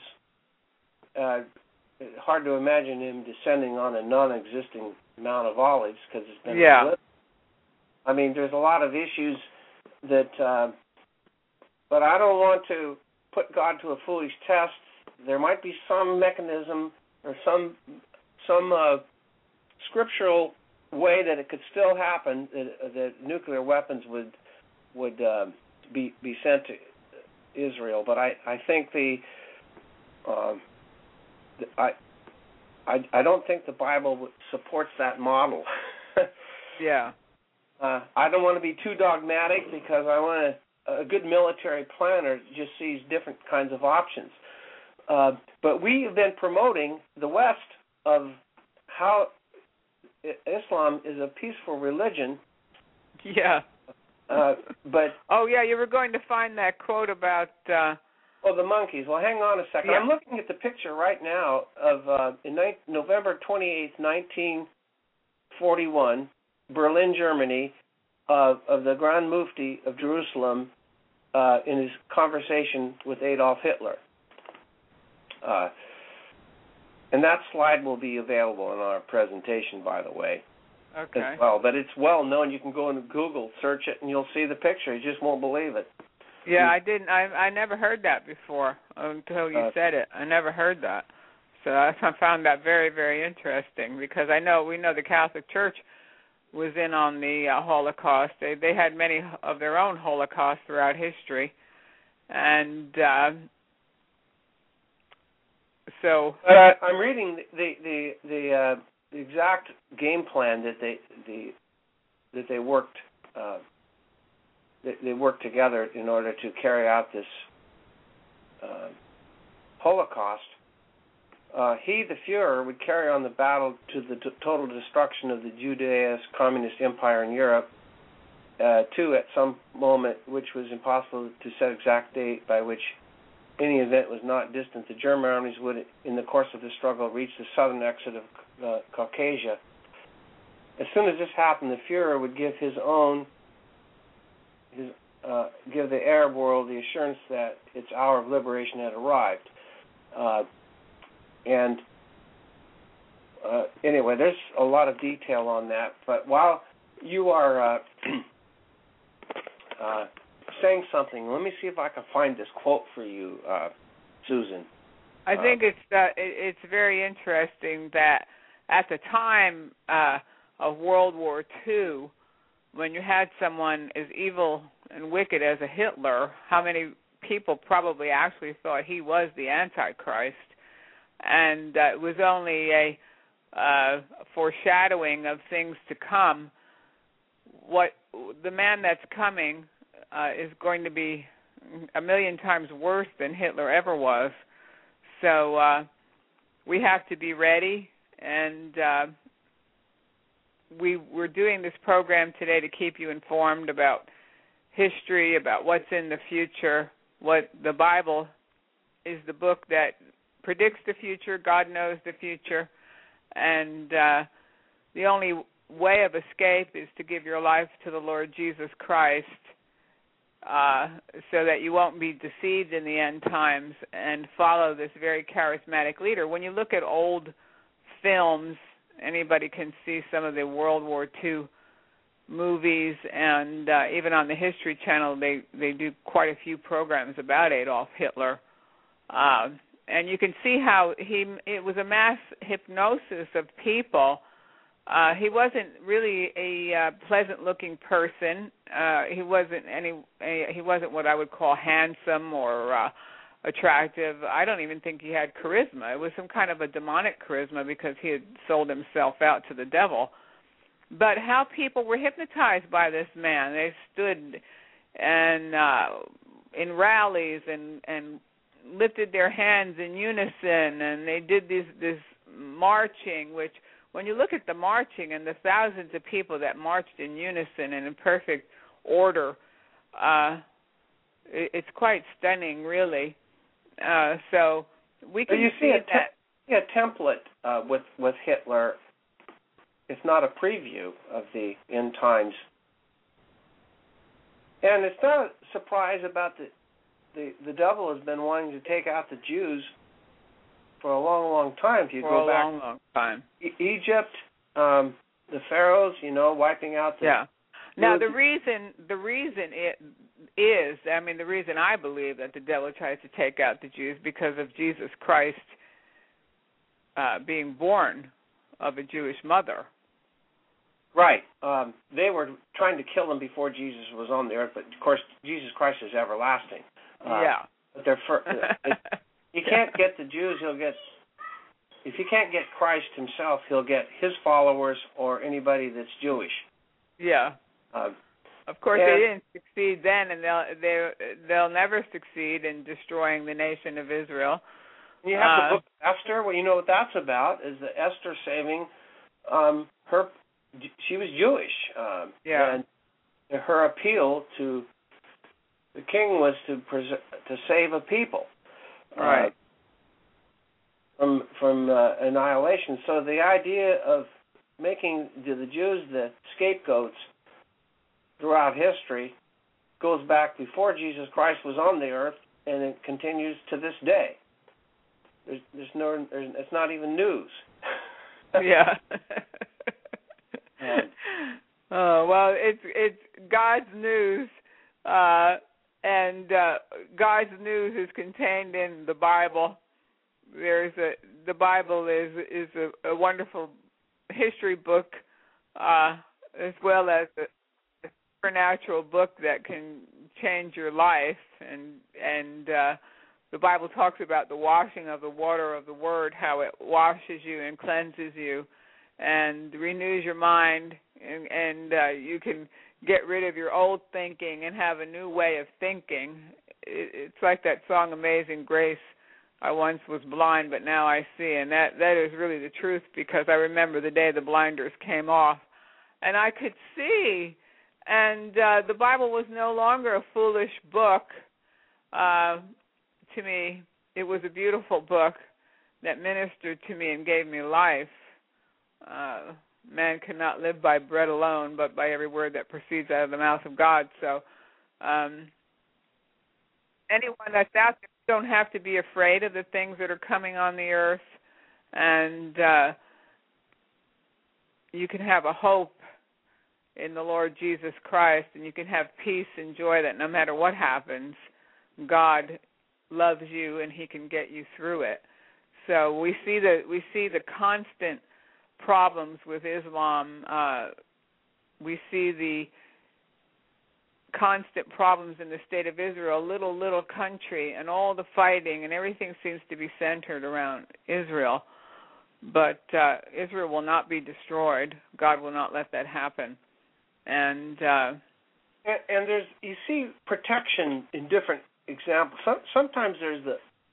Hard to imagine Him descending on a non-existing Mount of Olives, because it's been lit. I mean, there's a lot of issues that... but I don't want to put God to a foolish test. There might be some mechanism or some scriptural way that it could still happen, that nuclear weapons would be sent to Israel. But I think I don't think the Bible supports that model. Yeah. I don't want to be too dogmatic, because I want a good military planner just sees different kinds of options. But we have been promoting the West of how Islam is a peaceful religion. Yeah. But oh, yeah, you were going to find that quote about... the monkeys. Well, hang on a second. Yeah. I'm looking at the picture right now of November 28th, 1941, Berlin, Germany, of the Grand Mufti of Jerusalem in his conversation with Adolf Hitler. And that slide will be available in our presentation, by the way, as well. But it's well known. You can go into Google, search it, and you'll see the picture. You just won't believe it. Yeah, I didn't. I never heard that before until you said it. I never heard that. So I found that very, very interesting, because we know the Catholic Church was in on the Holocaust. They had many of their own Holocausts throughout history, and so. I'm reading the exact game plan that they worked. They worked together in order to carry out this Holocaust. He, the Fuhrer, would carry on the battle to the total destruction of the Judaist communist empire in Europe, at some moment, which was impossible to set exact date by which any event was not distant, the German armies would, in the course of the struggle, reach the southern exit of Caucasia. As soon as this happened, the Führer would give give the Arab world the assurance that its hour of liberation had arrived. Anyway, there's a lot of detail on that. But while you are saying something, let me see if I can find this quote for you, Susan. I think it's very interesting that at the time of World War II, when you had someone as evil and wicked as a Hitler, how many people probably actually thought he was the Antichrist? And it was only a foreshadowing of things to come. What the man that's coming is going to be a million times worse than Hitler ever was. So we have to be ready, and we're doing this program today to keep you informed about history, about what's in the future. What the Bible is the book that predicts the future. God knows the future, and the only way of escape is to give your life to the Lord Jesus Christ, so that you won't be deceived in the end times and follow this very charismatic leader. When you look at old films, anybody can see some of the World War II movies, and even on the History Channel, they do quite a few programs about Adolf Hitler. And you can see how it was a mass hypnosis of people. He wasn't really a pleasant-looking person. He wasn't what I would call handsome or attractive. I don't even think he had charisma. It was some kind of a demonic charisma because he had sold himself out to the devil. But how people were hypnotized by this man. They stood and in rallies and lifted their hands in unison, and they did this marching, which when you look at the marching and the thousands of people that marched in unison and in perfect order, it's quite stunning, really. So we can see a template with Hitler. It's not a preview of the end times, and it's not a surprise about the devil has been wanting to take out the Jews for a long, long time. If you go back, long time. Egypt, the pharaohs, wiping out the. Yeah. Now the reason it is, the reason I believe that the devil tries to take out the Jews because of Jesus Christ being born of a Jewish mother. Right. They were trying to kill him before Jesus was on the earth, but of course Jesus Christ is everlasting. Yeah. But you can't get the Jews. If you can't get Christ himself, he'll get his followers or anybody that's Jewish. Yeah. Of course, they didn't succeed then, and they'll never succeed in destroying the nation of Israel. You have the book of Esther. Well, you know what that's about? Is that Esther saving her? She was Jewish. And her appeal to the king was to save a people. Right. From annihilation. So the idea of making the Jews the scapegoats throughout history goes back before Jesus Christ was on the earth, and it continues to this day. It's not even news. Yeah. Well, it's God's news, and God's news is contained in the Bible. The Bible is a wonderful history book, as well as a supernatural book that can change your life. And the Bible talks about the washing of the water of the Word, how it washes you and cleanses you, and renews your mind, and you can get rid of your old thinking and have a new way of thinking. It's like that song, Amazing Grace. I once was blind, but now I see, and that is really the truth, because I remember the day the blinders came off, and I could see, and the Bible was no longer a foolish book to me, it was a beautiful book that ministered to me and gave me life. Man cannot live by bread alone, but by every word that proceeds out of the mouth of God. So anyone that's out there, don't have to be afraid of the things that are coming on the earth, and you can have a hope in the Lord Jesus Christ, and you can have peace and joy that no matter what happens, God loves you and He can get you through it. So we see the constant problems with Islam. We see the constant problems in the state of Israel, little country, and all the fighting, and everything seems to be centered around Israel. But Israel will not be destroyed. God will not let that happen. And there's, you see protection in different examples. Sometimes there's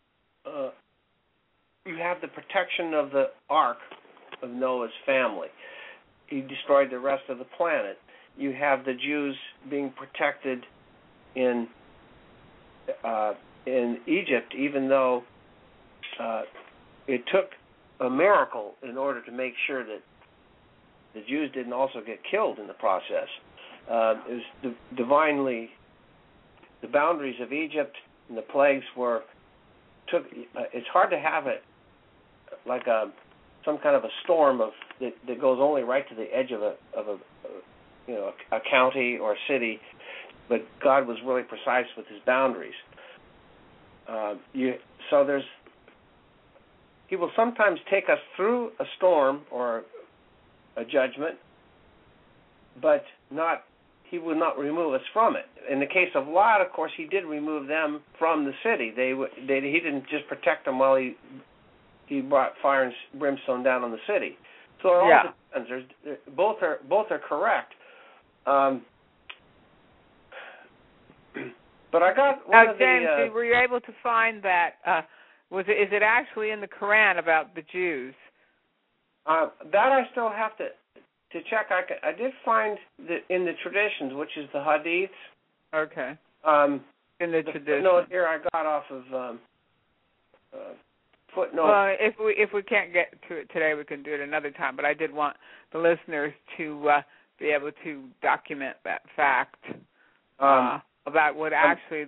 you have the protection of the ark of Noah's family. He destroyed the rest of the planet. You have the Jews being protected in Egypt, even though it took a miracle in order to make sure that the Jews didn't also get killed in the process. It was divinely, the boundaries of Egypt and the plagues it's hard to have it like some kind of a storm that goes only right to the edge of a county or a city, but God was really precise with His boundaries. He will sometimes take us through a storm or a judgment, but He will not remove us from it. In the case of Lot, of course, He did remove them from the city. He didn't just protect them while He brought fire and brimstone down on the city. So it all depends. Both are correct. But I got one of James, were you able to find that? Is it actually in the Quran about the Jews? That I still have to check. I did find that in the traditions, which is the Hadiths. Okay. In the tradition. No, here I got off of footnote. Well, if we can't get to it today, we can do it another time. But I did want the listeners to be able to document that fact about what actually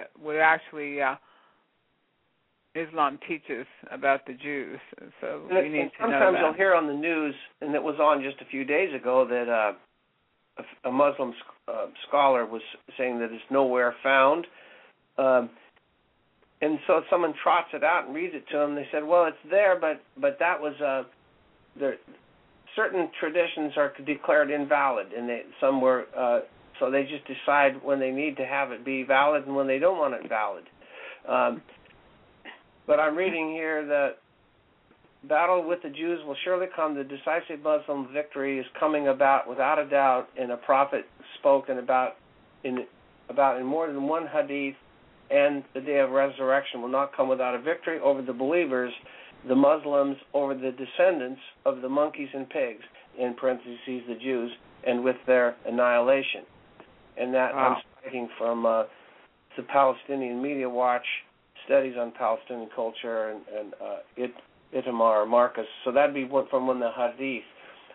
Islam teaches about the Jews. So we need to know that. Sometimes you'll hear on the news, and it was on just a few days ago, that a Muslim scholar was saying that it's nowhere found. And so someone trots it out and reads it to them. They said, well, it's there, but that was certain traditions are declared invalid, and some were so they just decide when they need to have it be valid and when they don't want it valid. But I'm reading here that battle with the Jews will surely come. The decisive Muslim victory is coming about without a doubt, and a prophet spoken about in more than one hadith, and the day of resurrection will not come without a victory over the believers, the Muslims, over the descendants of the monkeys and pigs, in parentheses the Jews, and with their annihilation. And that I'm citing from the Palestinian Media Watch, Studies on Palestinian Culture, and Itamar Marcus. So that'd be from one of the hadith.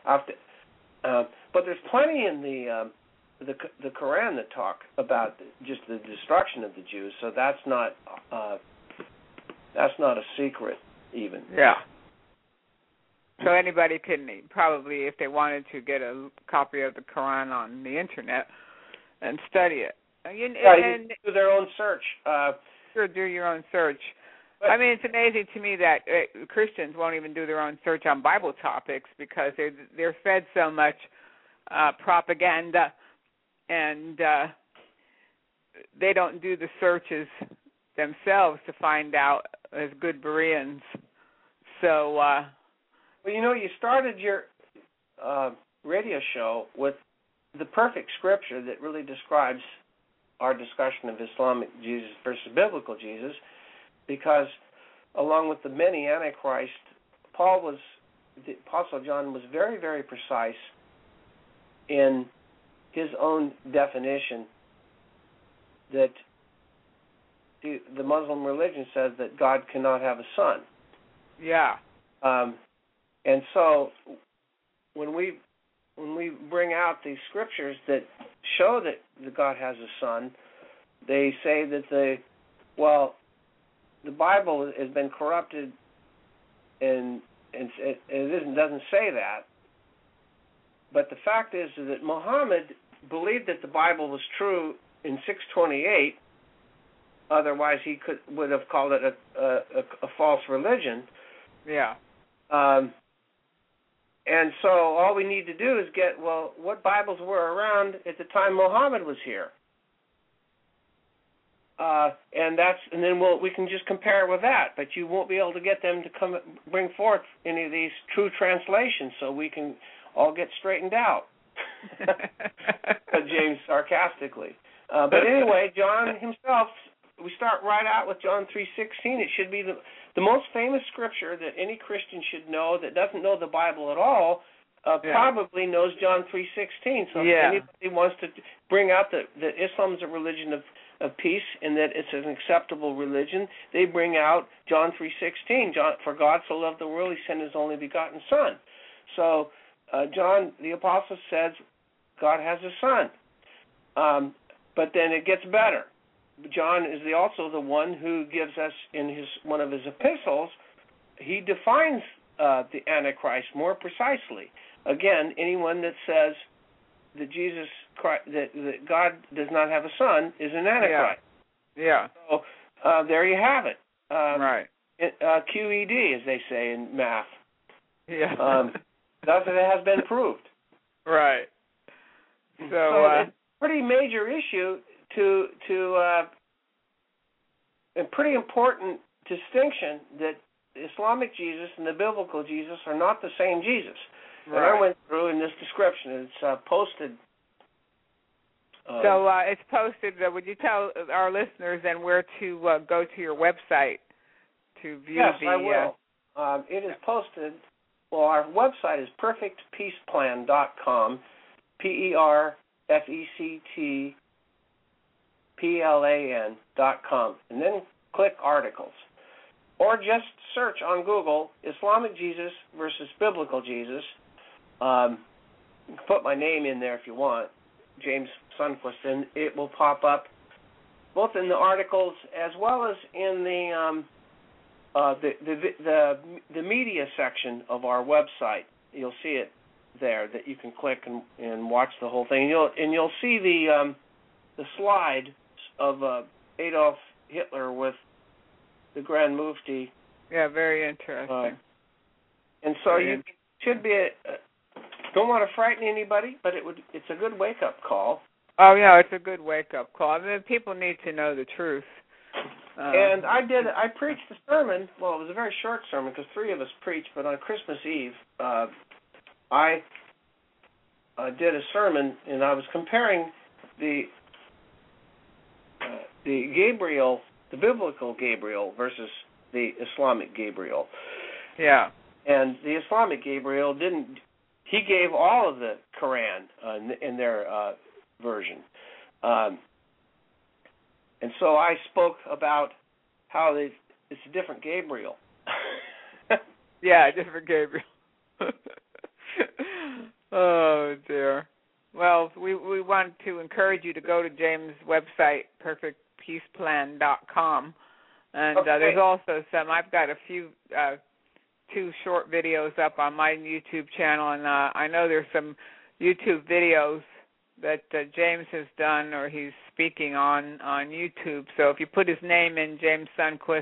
But there's plenty in the Quran that talk about just the destruction of the Jews. So that's not a secret even. Yeah. So anybody can probably, if they wanted to, get a copy of the Quran on the internet and study it. You can do their own search. Sure, do your own search. But, I mean, it's amazing to me that Christians won't even do their own search on Bible topics because they're fed so much propaganda, and they don't do the searches themselves to find out as good Bereans. So, well, you started your radio show with the perfect scripture that really describes our discussion of Islamic Jesus versus biblical Jesus, because along with the many Antichrist, the Apostle John was very, very precise in his own definition that the Muslim religion says that God cannot have a son. Yeah. And so when we bring out these scriptures that show that God has a son, they say that the Bible has been corrupted, and it doesn't say that. But the fact is that Muhammad believed that the Bible was true in 628. Otherwise, he would have called it a false religion. Yeah. And so all we need to do is get, what Bibles were around at the time Muhammad was here? And then we can just compare it with that. But you won't be able to get them to bring forth any of these true translations, so we can all get straightened out. James sarcastically. But anyway, John himself, we start right out with John 3:16. It should be the most famous scripture that any Christian should know that doesn't know the Bible at all. Probably knows John 3:16. So if anybody wants to bring out that Islam is a religion of peace and that it's an acceptable religion, they bring out John 3:16. For God so loved the world, he sent his only begotten Son. So John the Apostle says God has a son. But then it gets better. John is also the one who gives us in one of his epistles, he defines the Antichrist more precisely. Again, anyone that says that Jesus Christ, that God does not have a son is an Antichrist. Yeah. So there you have it. Right. QED, as they say in math. Yeah. Thus it has been proved. Right. So it's a pretty major issue to a pretty important distinction that the Islamic Jesus and the biblical Jesus are not the same Jesus. Right. And I went through in this description. It's posted. So it's posted. Would you tell our listeners then where to go to your website to view yes, I will. It is posted. Well, our website is perfectpeaceplan.com, perfectplan.com, and then click articles. Or just search on Google Islamic Jesus versus Biblical Jesus. You can put my name in there if you want, James Sundquist, and it will pop up both in the articles as well as in the media section of our website. You'll see it there that you can click and watch the whole thing. You'll see the slide of Adolf Hitler with the Grand Mufti. Yeah, very interesting. And so you should be. Don't want to frighten anybody, but it's a good wake-up call. Oh yeah, it's a good wake-up call. I mean, people need to know the truth. And I preached a sermon. Well, it was a very short sermon because 3 of us preached. But on Christmas Eve, I did a sermon, and I was comparing the Gabriel, the biblical Gabriel, versus the Islamic Gabriel. Yeah. And the Islamic Gabriel didn't. He gave all of the Quran in their version. And so I spoke about how it's a different Gabriel. Yeah, different Gabriel. Oh, dear. Well, we want to encourage you to go to James' website, perfectpeaceplan.com. And there's also I've got a few, 2 short videos up on my YouTube channel, and I know there's some YouTube videos that James has done or he's speaking on YouTube. So if you put his name in, James Sundquist,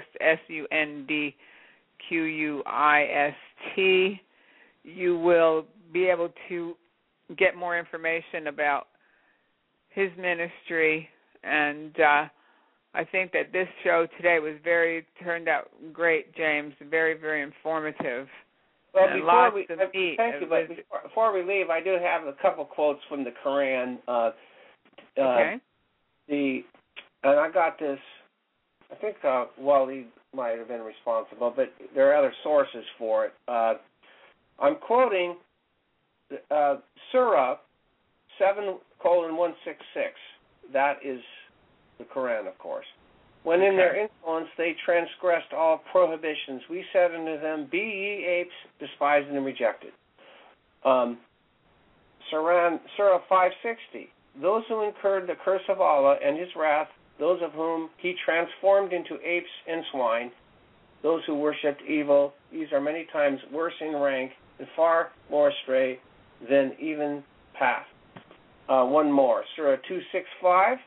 Sundquist, you will be able to get more information about his ministry. And I think that this show today turned out great, James, very, very informative. Well, before we leave, I do have a couple quotes from the Quran. Okay. And I got this, I think Waleed might have been responsible, but there are other sources for it. I'm quoting Surah 7:166. That is the Quran, of course. when in their insolence they transgressed all prohibitions. We said unto them, Be ye apes, despised and rejected. Surah 560. Those who incurred the curse of Allah and his wrath, those of whom he transformed into apes and swine, those who worshipped evil, these are many times worse in rank and far more astray than even path. One more, Surah 265.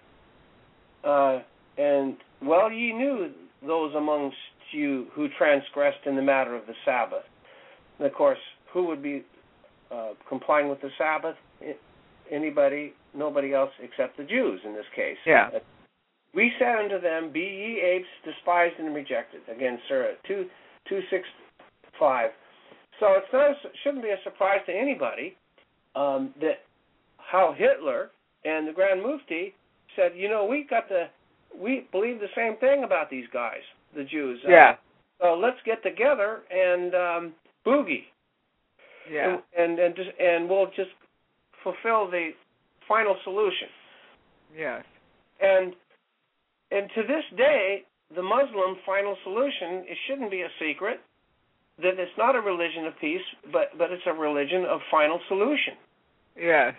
And well ye knew those amongst you who transgressed in the matter of the Sabbath. And of course, who would be complying with the Sabbath? Anybody, nobody else except the Jews in this case. Yeah. We said unto them, Be ye apes, despised and rejected. Again, Surah 265. So shouldn't be a surprise to anybody that how Hitler and the Grand Mufti said, we believe the same thing about these guys, the Jews. Yeah. So let's get together and boogie. Yeah. And we'll just fulfill the final solution. Yes. And to this day, the Muslim final solution, it shouldn't be a secret that it's not a religion of peace, but it's a religion of final solution. Yes.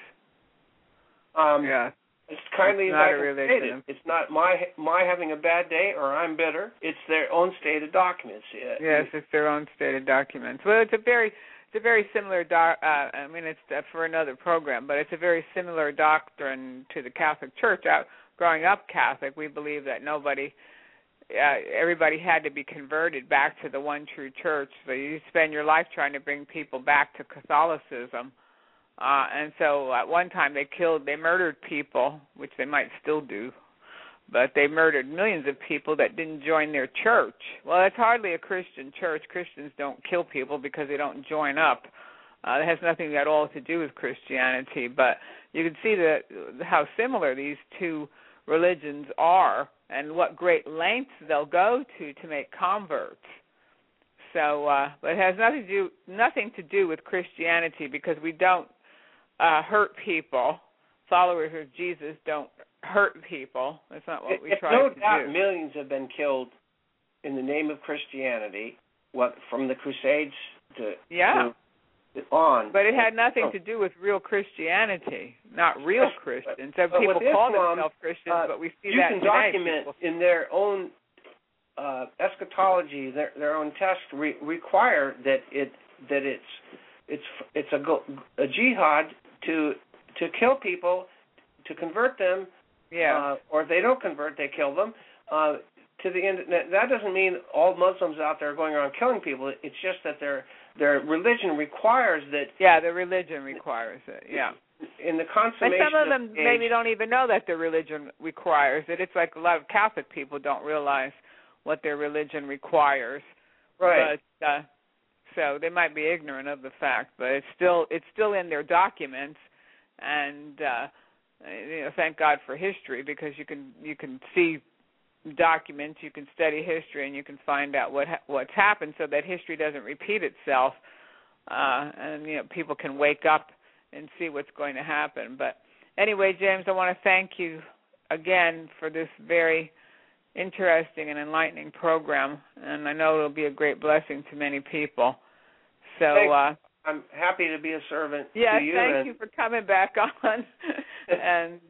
Yeah. It's kindly not a religion. It's not my having a bad day or I'm bitter. It's their own stated documents. Yes, it's their own stated documents. Well, it's a very similar it's for another program, but it's a very similar doctrine to the Catholic Church. Growing up Catholic, we believe that everybody had to be converted back to the one true church. So you spend your life trying to bring people back to Catholicism. And so at one time they murdered people, which they might still do, but they murdered millions of people that didn't join their church. Well, it's hardly a Christian church. Christians don't kill people because they don't join up. It has nothing at all to do with Christianity, but you can see how similar these two religions are and what great lengths they'll go to make converts. So, but it has nothing to do with Christianity because we don't hurt people. Followers of Jesus don't hurt people. That's not what we try to do. No doubt millions have been killed in the name of Christianity, from the Crusades to on. But it had nothing to do with real Christianity, not real Christians. So people call themselves Christians, but we see that today. You can document in their own eschatology, their own text require that it's a jihad to kill people, to convert them, or if they don't convert, they kill them. To the end, that doesn't mean all Muslims out there are going around killing people. It's just that their religion requires that. Yeah, the religion requires it. Yeah. In the consummation. And some of them maybe don't even know that their religion requires it. It's like a lot of Catholic people don't realize what their religion requires. Right. But so they might be ignorant of the fact, but it's still in their documents, and thank God for history, because you can see documents, you can study history, and you can find out what's happened, so that history doesn't repeat itself, and people can wake up and see what's going to happen. But anyway, James, I want to thank you again for this very interesting and enlightening program, and I know it'll be a great blessing to many people. So I'm happy to be a servant to you. Thank you for coming back on. And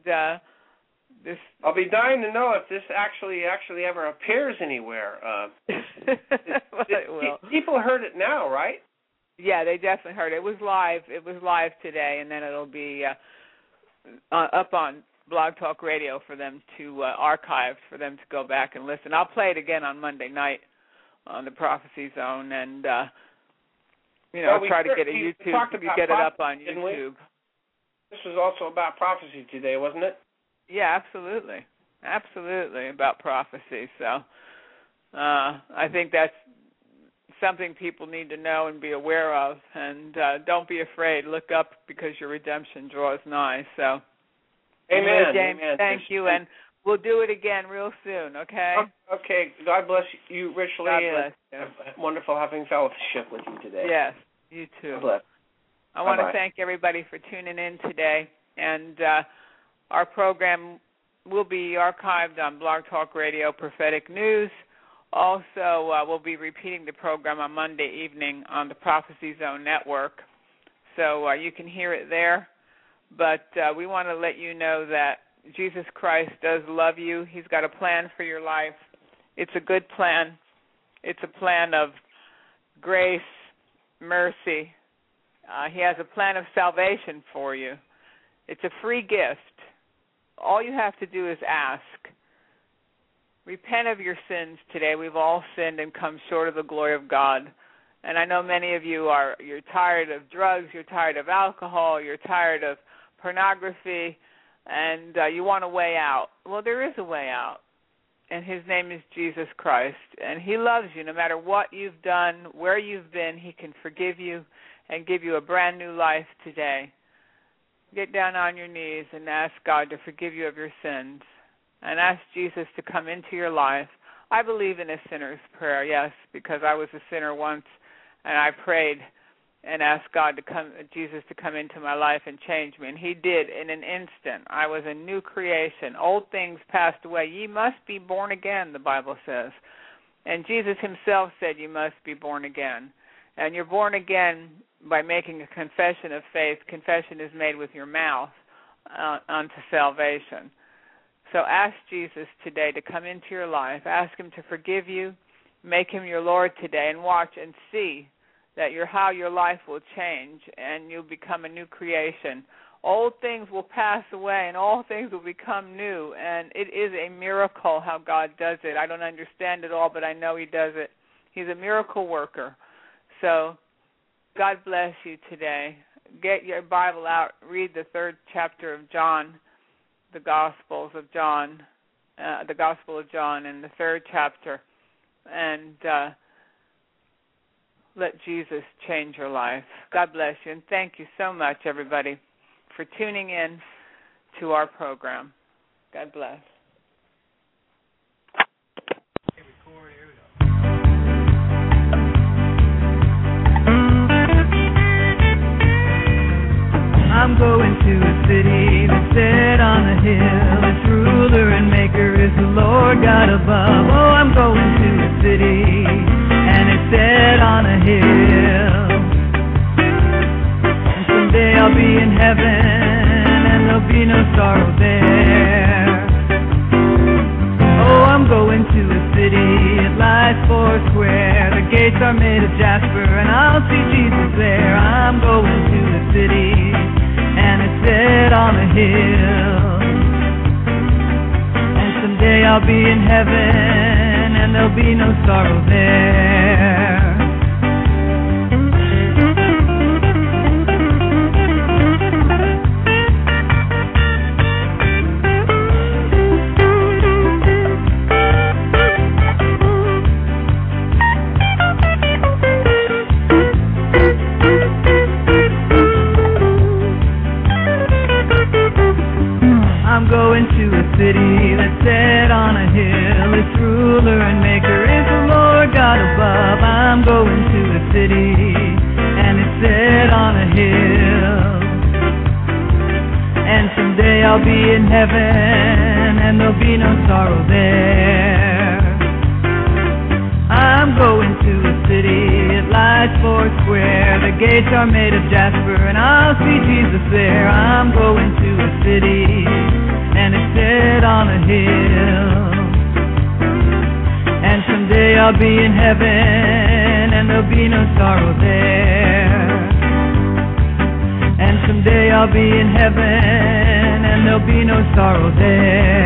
I'll be dying to know if this actually ever appears anywhere. Well, it will. People heard it now, right? Yeah, they definitely heard it. It was live. It was live today, and then it'll be up on Blog Talk Radio for them to archive, for them to go back and listen. I'll play it again on Monday night on the Prophecy Zone, and try to get a YouTube. Get it up on YouTube. This was also about prophecy today, wasn't it? Yeah, absolutely about prophecy. So I think that's something people need to know and be aware of, and don't be afraid. Look up, because your redemption draws nigh. So, amen. James, amen. Thank you, and we'll do it again real soon. Okay. Okay. God bless you richly. God bless you. Wonderful having fellowship with you today. Yes, you too. God bless. I want to thank everybody for tuning in today, and our program will be archived on Blog Talk Radio Prophetic News. Also, we'll be repeating the program on Monday evening on the Prophecy Zone Network. So you can hear it there. But we want to let you know that Jesus Christ does love you. He's got a plan for your life. It's a good plan. It's a plan of grace, mercy. He has a plan of salvation for you. It's a free gift. All you have to do is ask. Repent of your sins today. We've all sinned and come short of the glory of God. And I know many of you you're tired of drugs, you're tired of alcohol, you're tired of pornography, and you want a way out. Well, there is a way out, and his name is Jesus Christ. And he loves you no matter what you've done, where you've been. He can forgive you and give you a brand new life today. Get down on your knees and ask God to forgive you of your sins, and ask Jesus to come into your life. I believe in a sinner's prayer, yes, because I was a sinner once, and I prayed and asked Jesus to come into my life and change me, and he did in an instant. I was a new creation. Old things passed away. Ye must be born again, the Bible says. And Jesus himself said you must be born again. And you're born again by making a confession of faith. Confession is made with your mouth unto salvation. So ask Jesus today to come into your life. Ask him to forgive you. Make him your Lord today, and watch and see that how your life will change and you'll become a new creation. Old things will pass away and all things will become new, and it is a miracle how God does it. I don't understand it all, but I know he does it. He's a miracle worker. So God bless you today. Get your Bible out. Read the 3rd chapter of John, the Gospel of John in the 3rd chapter, and let Jesus change your life. God bless you, and thank you so much, everybody, for tuning in to our program. God bless. I'm going to a city that's set on a hill. Its ruler and maker is the Lord God above. Oh, I'm going to a city, and it's set on a hill. And someday I'll be in heaven, and there'll be no sorrow there. Oh, I'm going to a city, it lies four square. The gates are made of jasper, and I'll see Jesus there. I'm going to a city, and it's set on a hill. And someday I'll be in heaven, and there'll be no sorrow there. I'm going to a city that's set on a hill. Its ruler and maker is the Lord God above. I'm going to a city, and it's set on a hill. And someday I'll be in heaven, and there'll be no sorrow there. I'm going to a city, it lies four square. The gates are made of jasper, and I'll see Jesus there. I'm going to a city, and it's set on a hill. And someday I'll be in heaven, and there'll be no sorrow there. And someday I'll be in heaven, and there'll be no sorrow there.